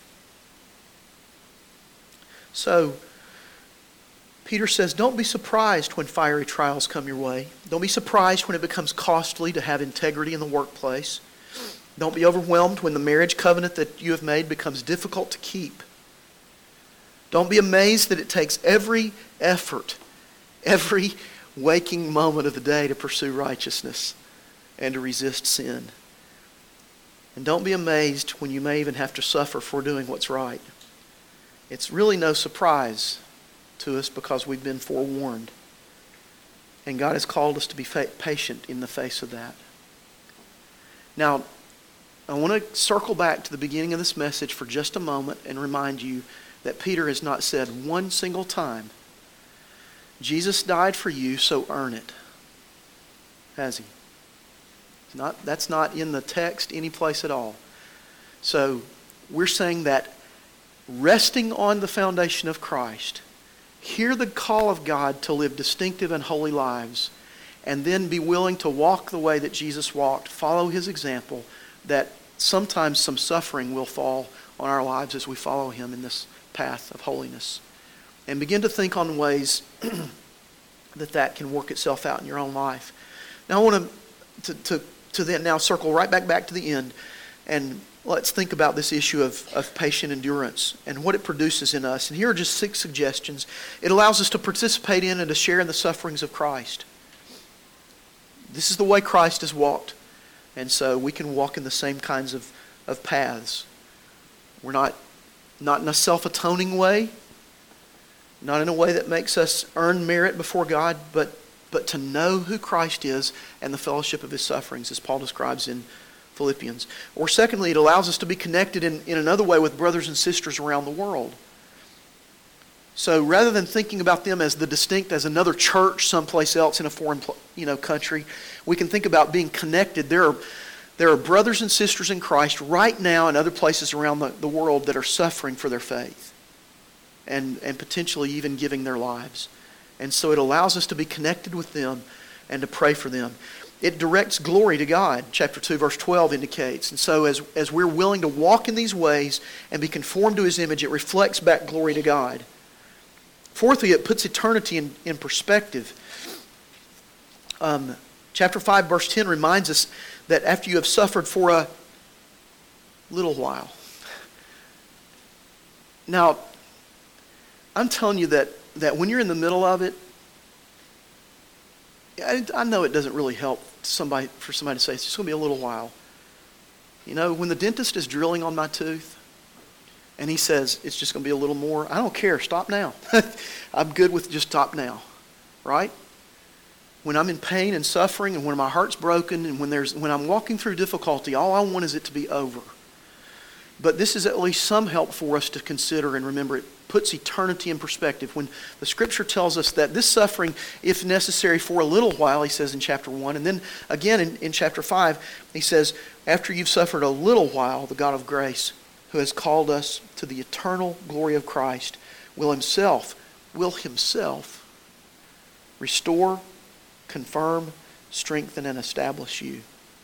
So, Peter says, don't be surprised when fiery trials come your way. Don't be surprised when it becomes costly to have integrity in the workplace. Don't be overwhelmed when the marriage covenant that you have made becomes difficult to keep. Don't be amazed that it takes every effort, every waking moment of the day to pursue righteousness and to resist sin. And don't be amazed when you may even have to suffer for doing what's right. It's really no surprise to us because we've been forewarned. And God has called us to be patient in the face of that. Now, I want to circle back to the beginning of this message for just a moment and remind you that Peter has not said one single time, Jesus died for you, so earn it. Has he? Not, that's not in the text any place at all. So we're saying that resting on the foundation of Christ, hear the call of God to live distinctive and holy lives, and then be willing to walk the way that Jesus walked, follow His example, that sometimes some suffering will fall on our lives as we follow Him in this path of holiness. And begin to think on ways that that can work itself out in your own life. Now I want to, to, to then now circle right back back to the end, and let's think about this issue of, of patient endurance and what it produces in us. And here are just six suggestions. It allows us to participate in and to share in the sufferings of Christ. This is the way Christ has walked. And so we can walk in the same kinds of, of paths. We're not, not in a self-atoning way, not in a way that makes us earn merit before God, but, but to know who Christ is and the fellowship of His sufferings, as Paul describes in Philippians. Or secondly, it allows us to be connected in, in another way with brothers and sisters around the world. So rather than thinking about them as the distinct, as another church someplace else in a foreign you know, country, we can think about being connected. There are, there are brothers and sisters in Christ right now in other places around the, the world that are suffering for their faith and, and potentially even giving their lives. And so it allows us to be connected with them and to pray for them. It directs glory to God, chapter two, verse twelve indicates. And so as, as we're willing to walk in these ways and be conformed to His image, it reflects back glory to God. Fourthly, it puts eternity in, in perspective. Um, chapter five, verse ten reminds us that after you have suffered for a little while. Now, I'm telling you that, that when you're in the middle of it, I, I know it doesn't really help somebody for somebody to say, it's just going to be a little while. You know, when the dentist is drilling on my tooth, and he says, it's just going to be a little more, I don't care, stop now. I'm good with just stop now, right? When I'm in pain and suffering and when my heart's broken and when there's when I'm walking through difficulty, all I want is it to be over. But this is at least some help for us to consider and remember. It puts eternity in perspective. When the Scripture tells us that this suffering, if necessary for a little while, he says in chapter one, and then again in, in chapter five, he says, after you've suffered a little while, the God of grace, who has called us to the eternal glory of Christ, will himself, will himself restore, confirm, strengthen, and establish you.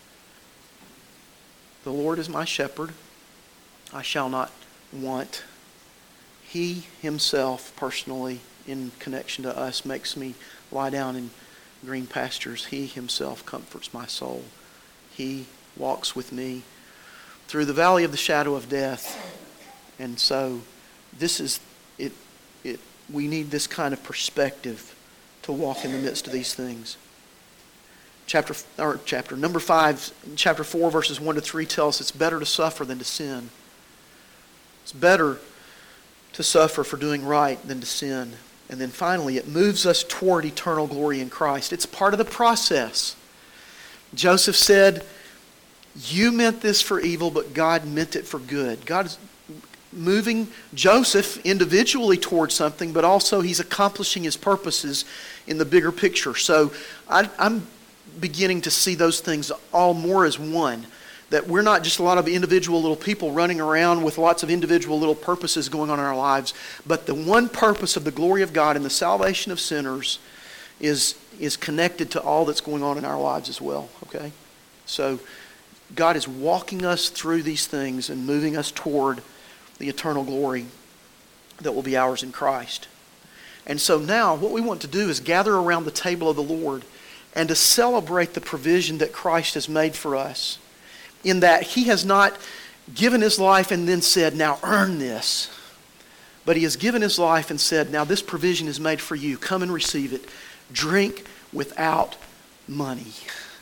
The Lord is my shepherd. I shall not want. He himself, personally, in connection to us, makes me lie down in green pastures. He himself comforts my soul. He walks with me through the valley of the shadow of death. And so this is it it we need this kind of perspective to walk in the midst of these things. Chapter or chapter number five, chapter four, verses one to three tells us it's better to suffer than to sin. It's better to suffer for doing right than to sin. And then finally, it moves us toward eternal glory in Christ. It's part of the process. Joseph said, you meant this for evil, but God meant it for good. God is moving Joseph individually towards something, but also he's accomplishing his purposes in the bigger picture. So I, I'm beginning to see those things all more as one. That we're not just a lot of individual little people running around with lots of individual little purposes going on in our lives, but the one purpose of the glory of God and the salvation of sinners is, is connected to all that's going on in our lives as well. Okay? So God is walking us through these things and moving us toward the eternal glory that will be ours in Christ. And so now what we want to do is gather around the table of the Lord and to celebrate the provision that Christ has made for us, in that he has not given his life and then said, now earn this. But he has given his life and said, now this provision is made for you. Come and receive it. Drink without money.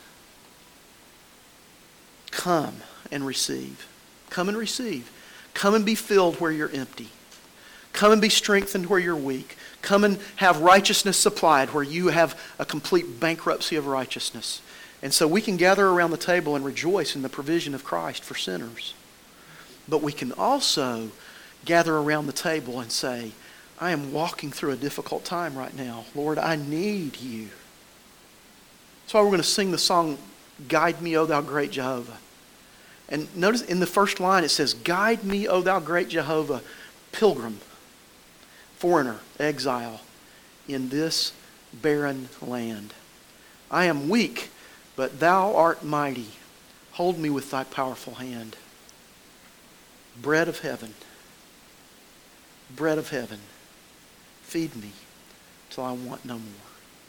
Come and receive. Come and receive. Come and be filled where you're empty. Come and be strengthened where you're weak. Come and have righteousness supplied where you have a complete bankruptcy of righteousness. And so we can gather around the table and rejoice in the provision of Christ for sinners. But we can also gather around the table and say, I am walking through a difficult time right now. Lord, I need you. That's why we're going to sing the song, Guide Me, O Thou Great Jehovah. And notice in the first line it says, "Guide me, O thou great Jehovah, pilgrim, foreigner, exile, in this barren land. I am weak, but thou art mighty. Hold me with thy powerful hand." Bread of heaven, bread of heaven, feed me till I want no more.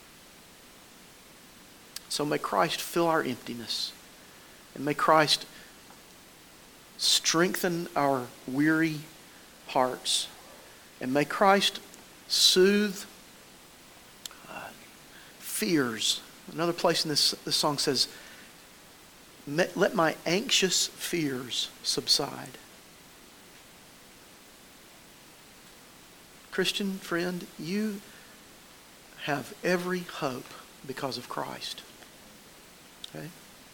So may Christ fill our emptiness, and may Christ strengthen our weary hearts, and may Christ soothe uh, fears. Another place in this, this song says, "Let my anxious fears subside." Christian friend, you have every hope because of Christ. Okay?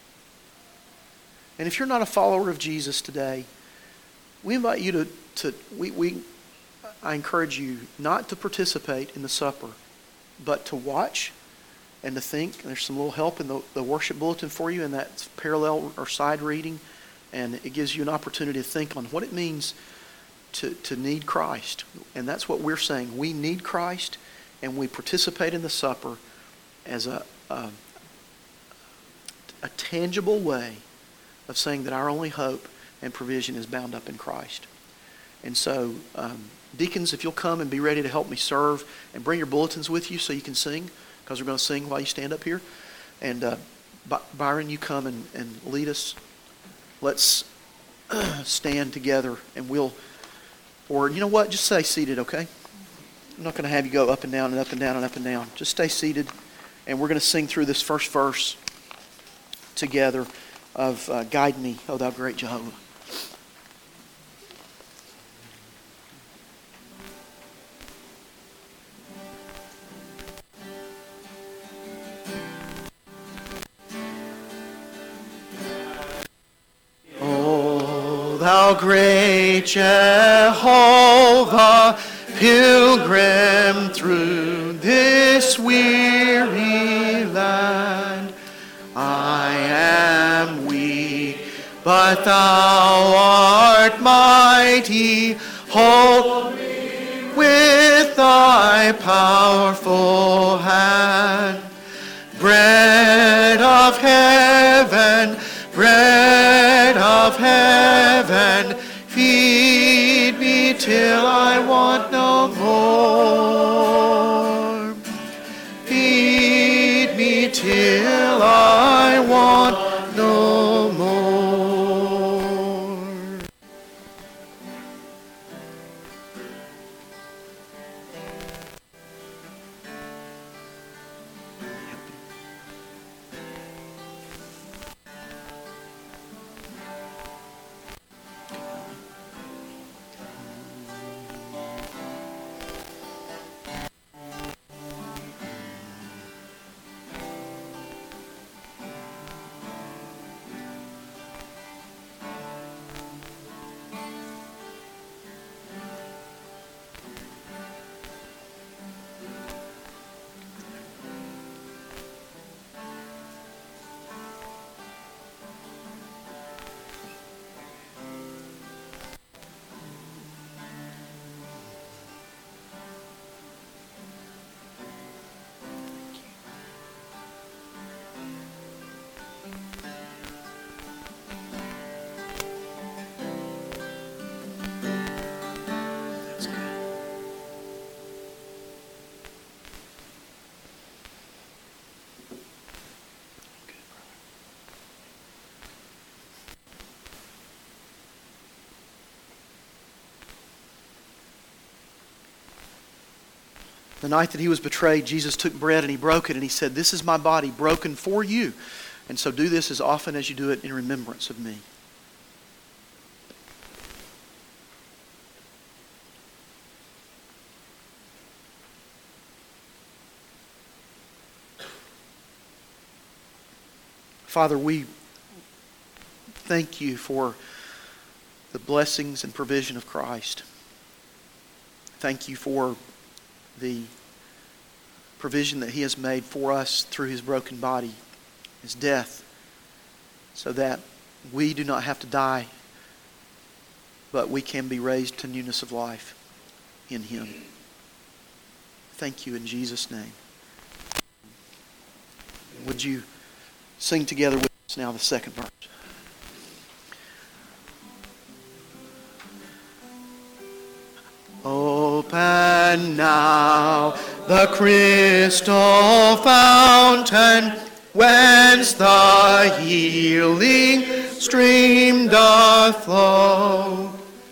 And if you're not a follower of Jesus today, we invite you to, to we, we I encourage you not to participate in the supper, but to watch and to think. There's some little help in the, the worship bulletin for you, and that's parallel or side reading, and it gives you an opportunity to think on what it means to, to need Christ. And that's what we're saying. We need Christ, and we participate in the supper as a, a, a tangible way of saying that our only hope and provision is bound up in Christ. And so, um, deacons, if you'll come and be ready to help me serve, and bring your bulletins with you so you can sing, because we're going to sing while you stand up here. And uh, By- Byron, you come and, and lead us. Let's stand together, and we'll, or you know what, just stay seated, okay? I'm not going to have you go up and down and up and down and up and down. Just stay seated, and we're going to sing through this first verse together of uh, "Guide me, O thou great Jehovah." O thou great Jehovah, pilgrim through this weary land, I am weak, but thou art mighty. Hold me with thy powerful hand. Bread of heaven, bread of heaven, feed me till I want no more. Feed me till I want no more. The night that he was betrayed, Jesus took bread and he broke it, and he said, "This is my body broken for you. And so do this as often as you do it in remembrance of me." Father, we thank you for the blessings and provision of Christ. Thank you for the provision that he has made for us through his broken body, his death, so that we do not have to die, but we can be raised to newness of life in Him. Thank you in Jesus' name. Would you sing together with us now the second verse? Open now the crystal fountain, whence the healing stream doth flow.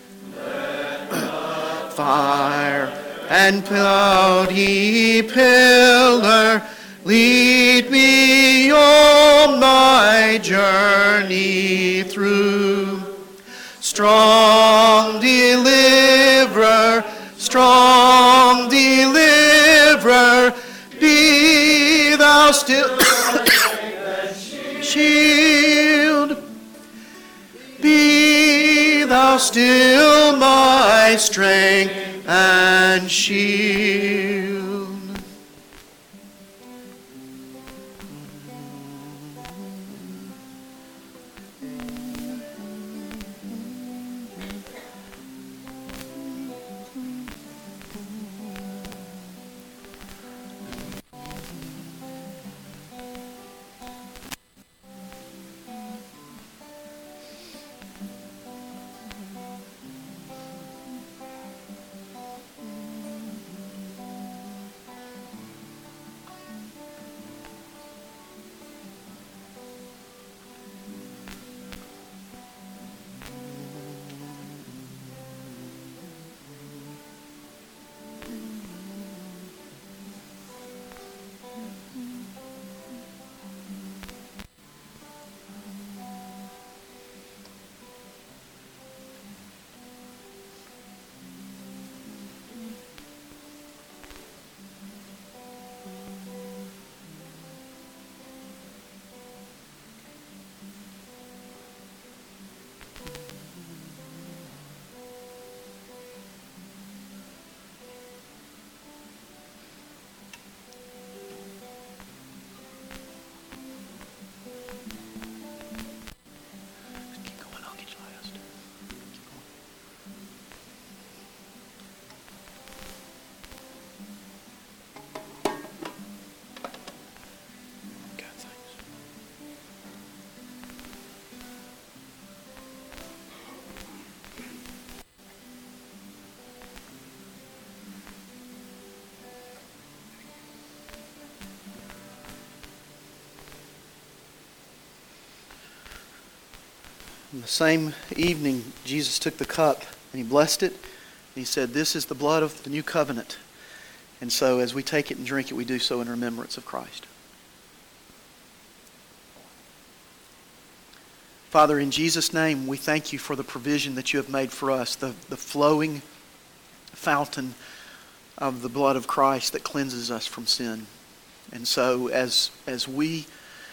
Fire and cloudy pillar, lead me on my journey through. Strong deliverer, strong deliverer, be thou still shield. Be thou still my strength and shield. On the same evening, Jesus took the cup and He blessed it. And He said, "This is the blood of the new covenant." And so as we take it and drink it, we do so in remembrance of Christ. Father, in Jesus' name, we thank You for the provision that You have made for us, the, the flowing fountain of the blood of Christ that cleanses us from sin. And so as, as we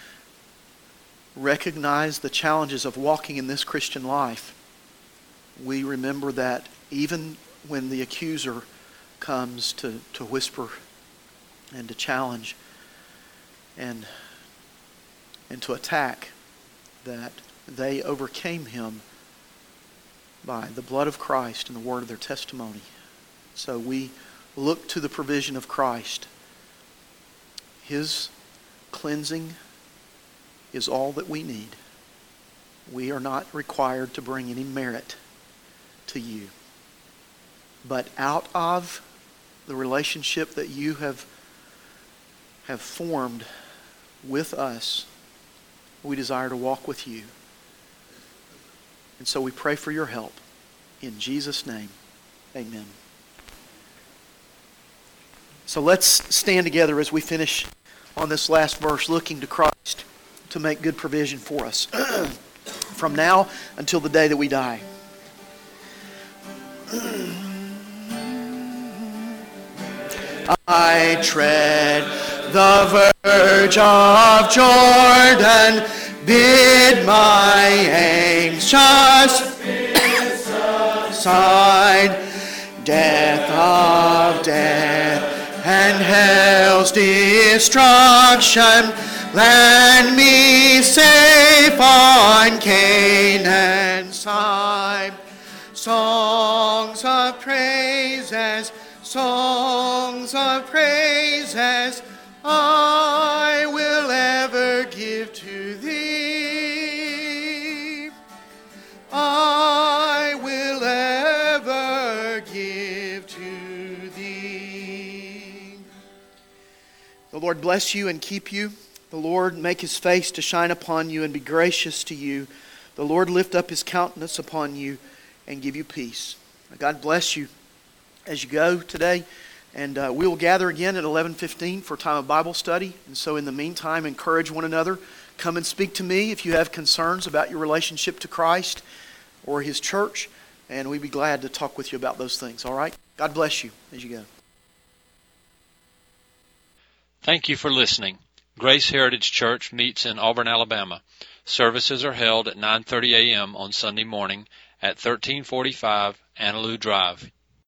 recognize the challenges of walking in this Christian life, we remember that even when the accuser comes to, to whisper and to challenge and, and to attack, that they overcame him by the blood of Christ and the word of their testimony. So we look to the provision of Christ. His cleansing is all that we need. We are not required to bring any merit to You. But out of the relationship that You have, have formed with us, we desire to walk with You. And so we pray for Your help. In Jesus' name, amen. So let's stand together as we finish on this last verse, looking to Christ to make good provision for us from now until the day that we die. I tread the verge of Jordan, bid my aims just aside. Death of death and hell's destruction, land me safe on on Canaan's side. Songs of praises, songs of praises, I will ever give to thee. I will ever give to thee. The Lord bless you and keep you. The Lord make his face to shine upon you and be gracious to you. The Lord lift up his countenance upon you and give you peace. God bless you as you go today. And uh, we will gather again at eleven fifteen for a time of Bible study. And so in the meantime, encourage one another. Come and speak to me if you have concerns about your relationship to Christ or his church. And we'd be glad to talk with you about those things. All right? God bless you as you go. Thank you for listening. Grace Heritage Church meets in Auburn, Alabama. Services are held at nine thirty a.m. on Sunday morning at thirteen forty-five Annaloo Drive.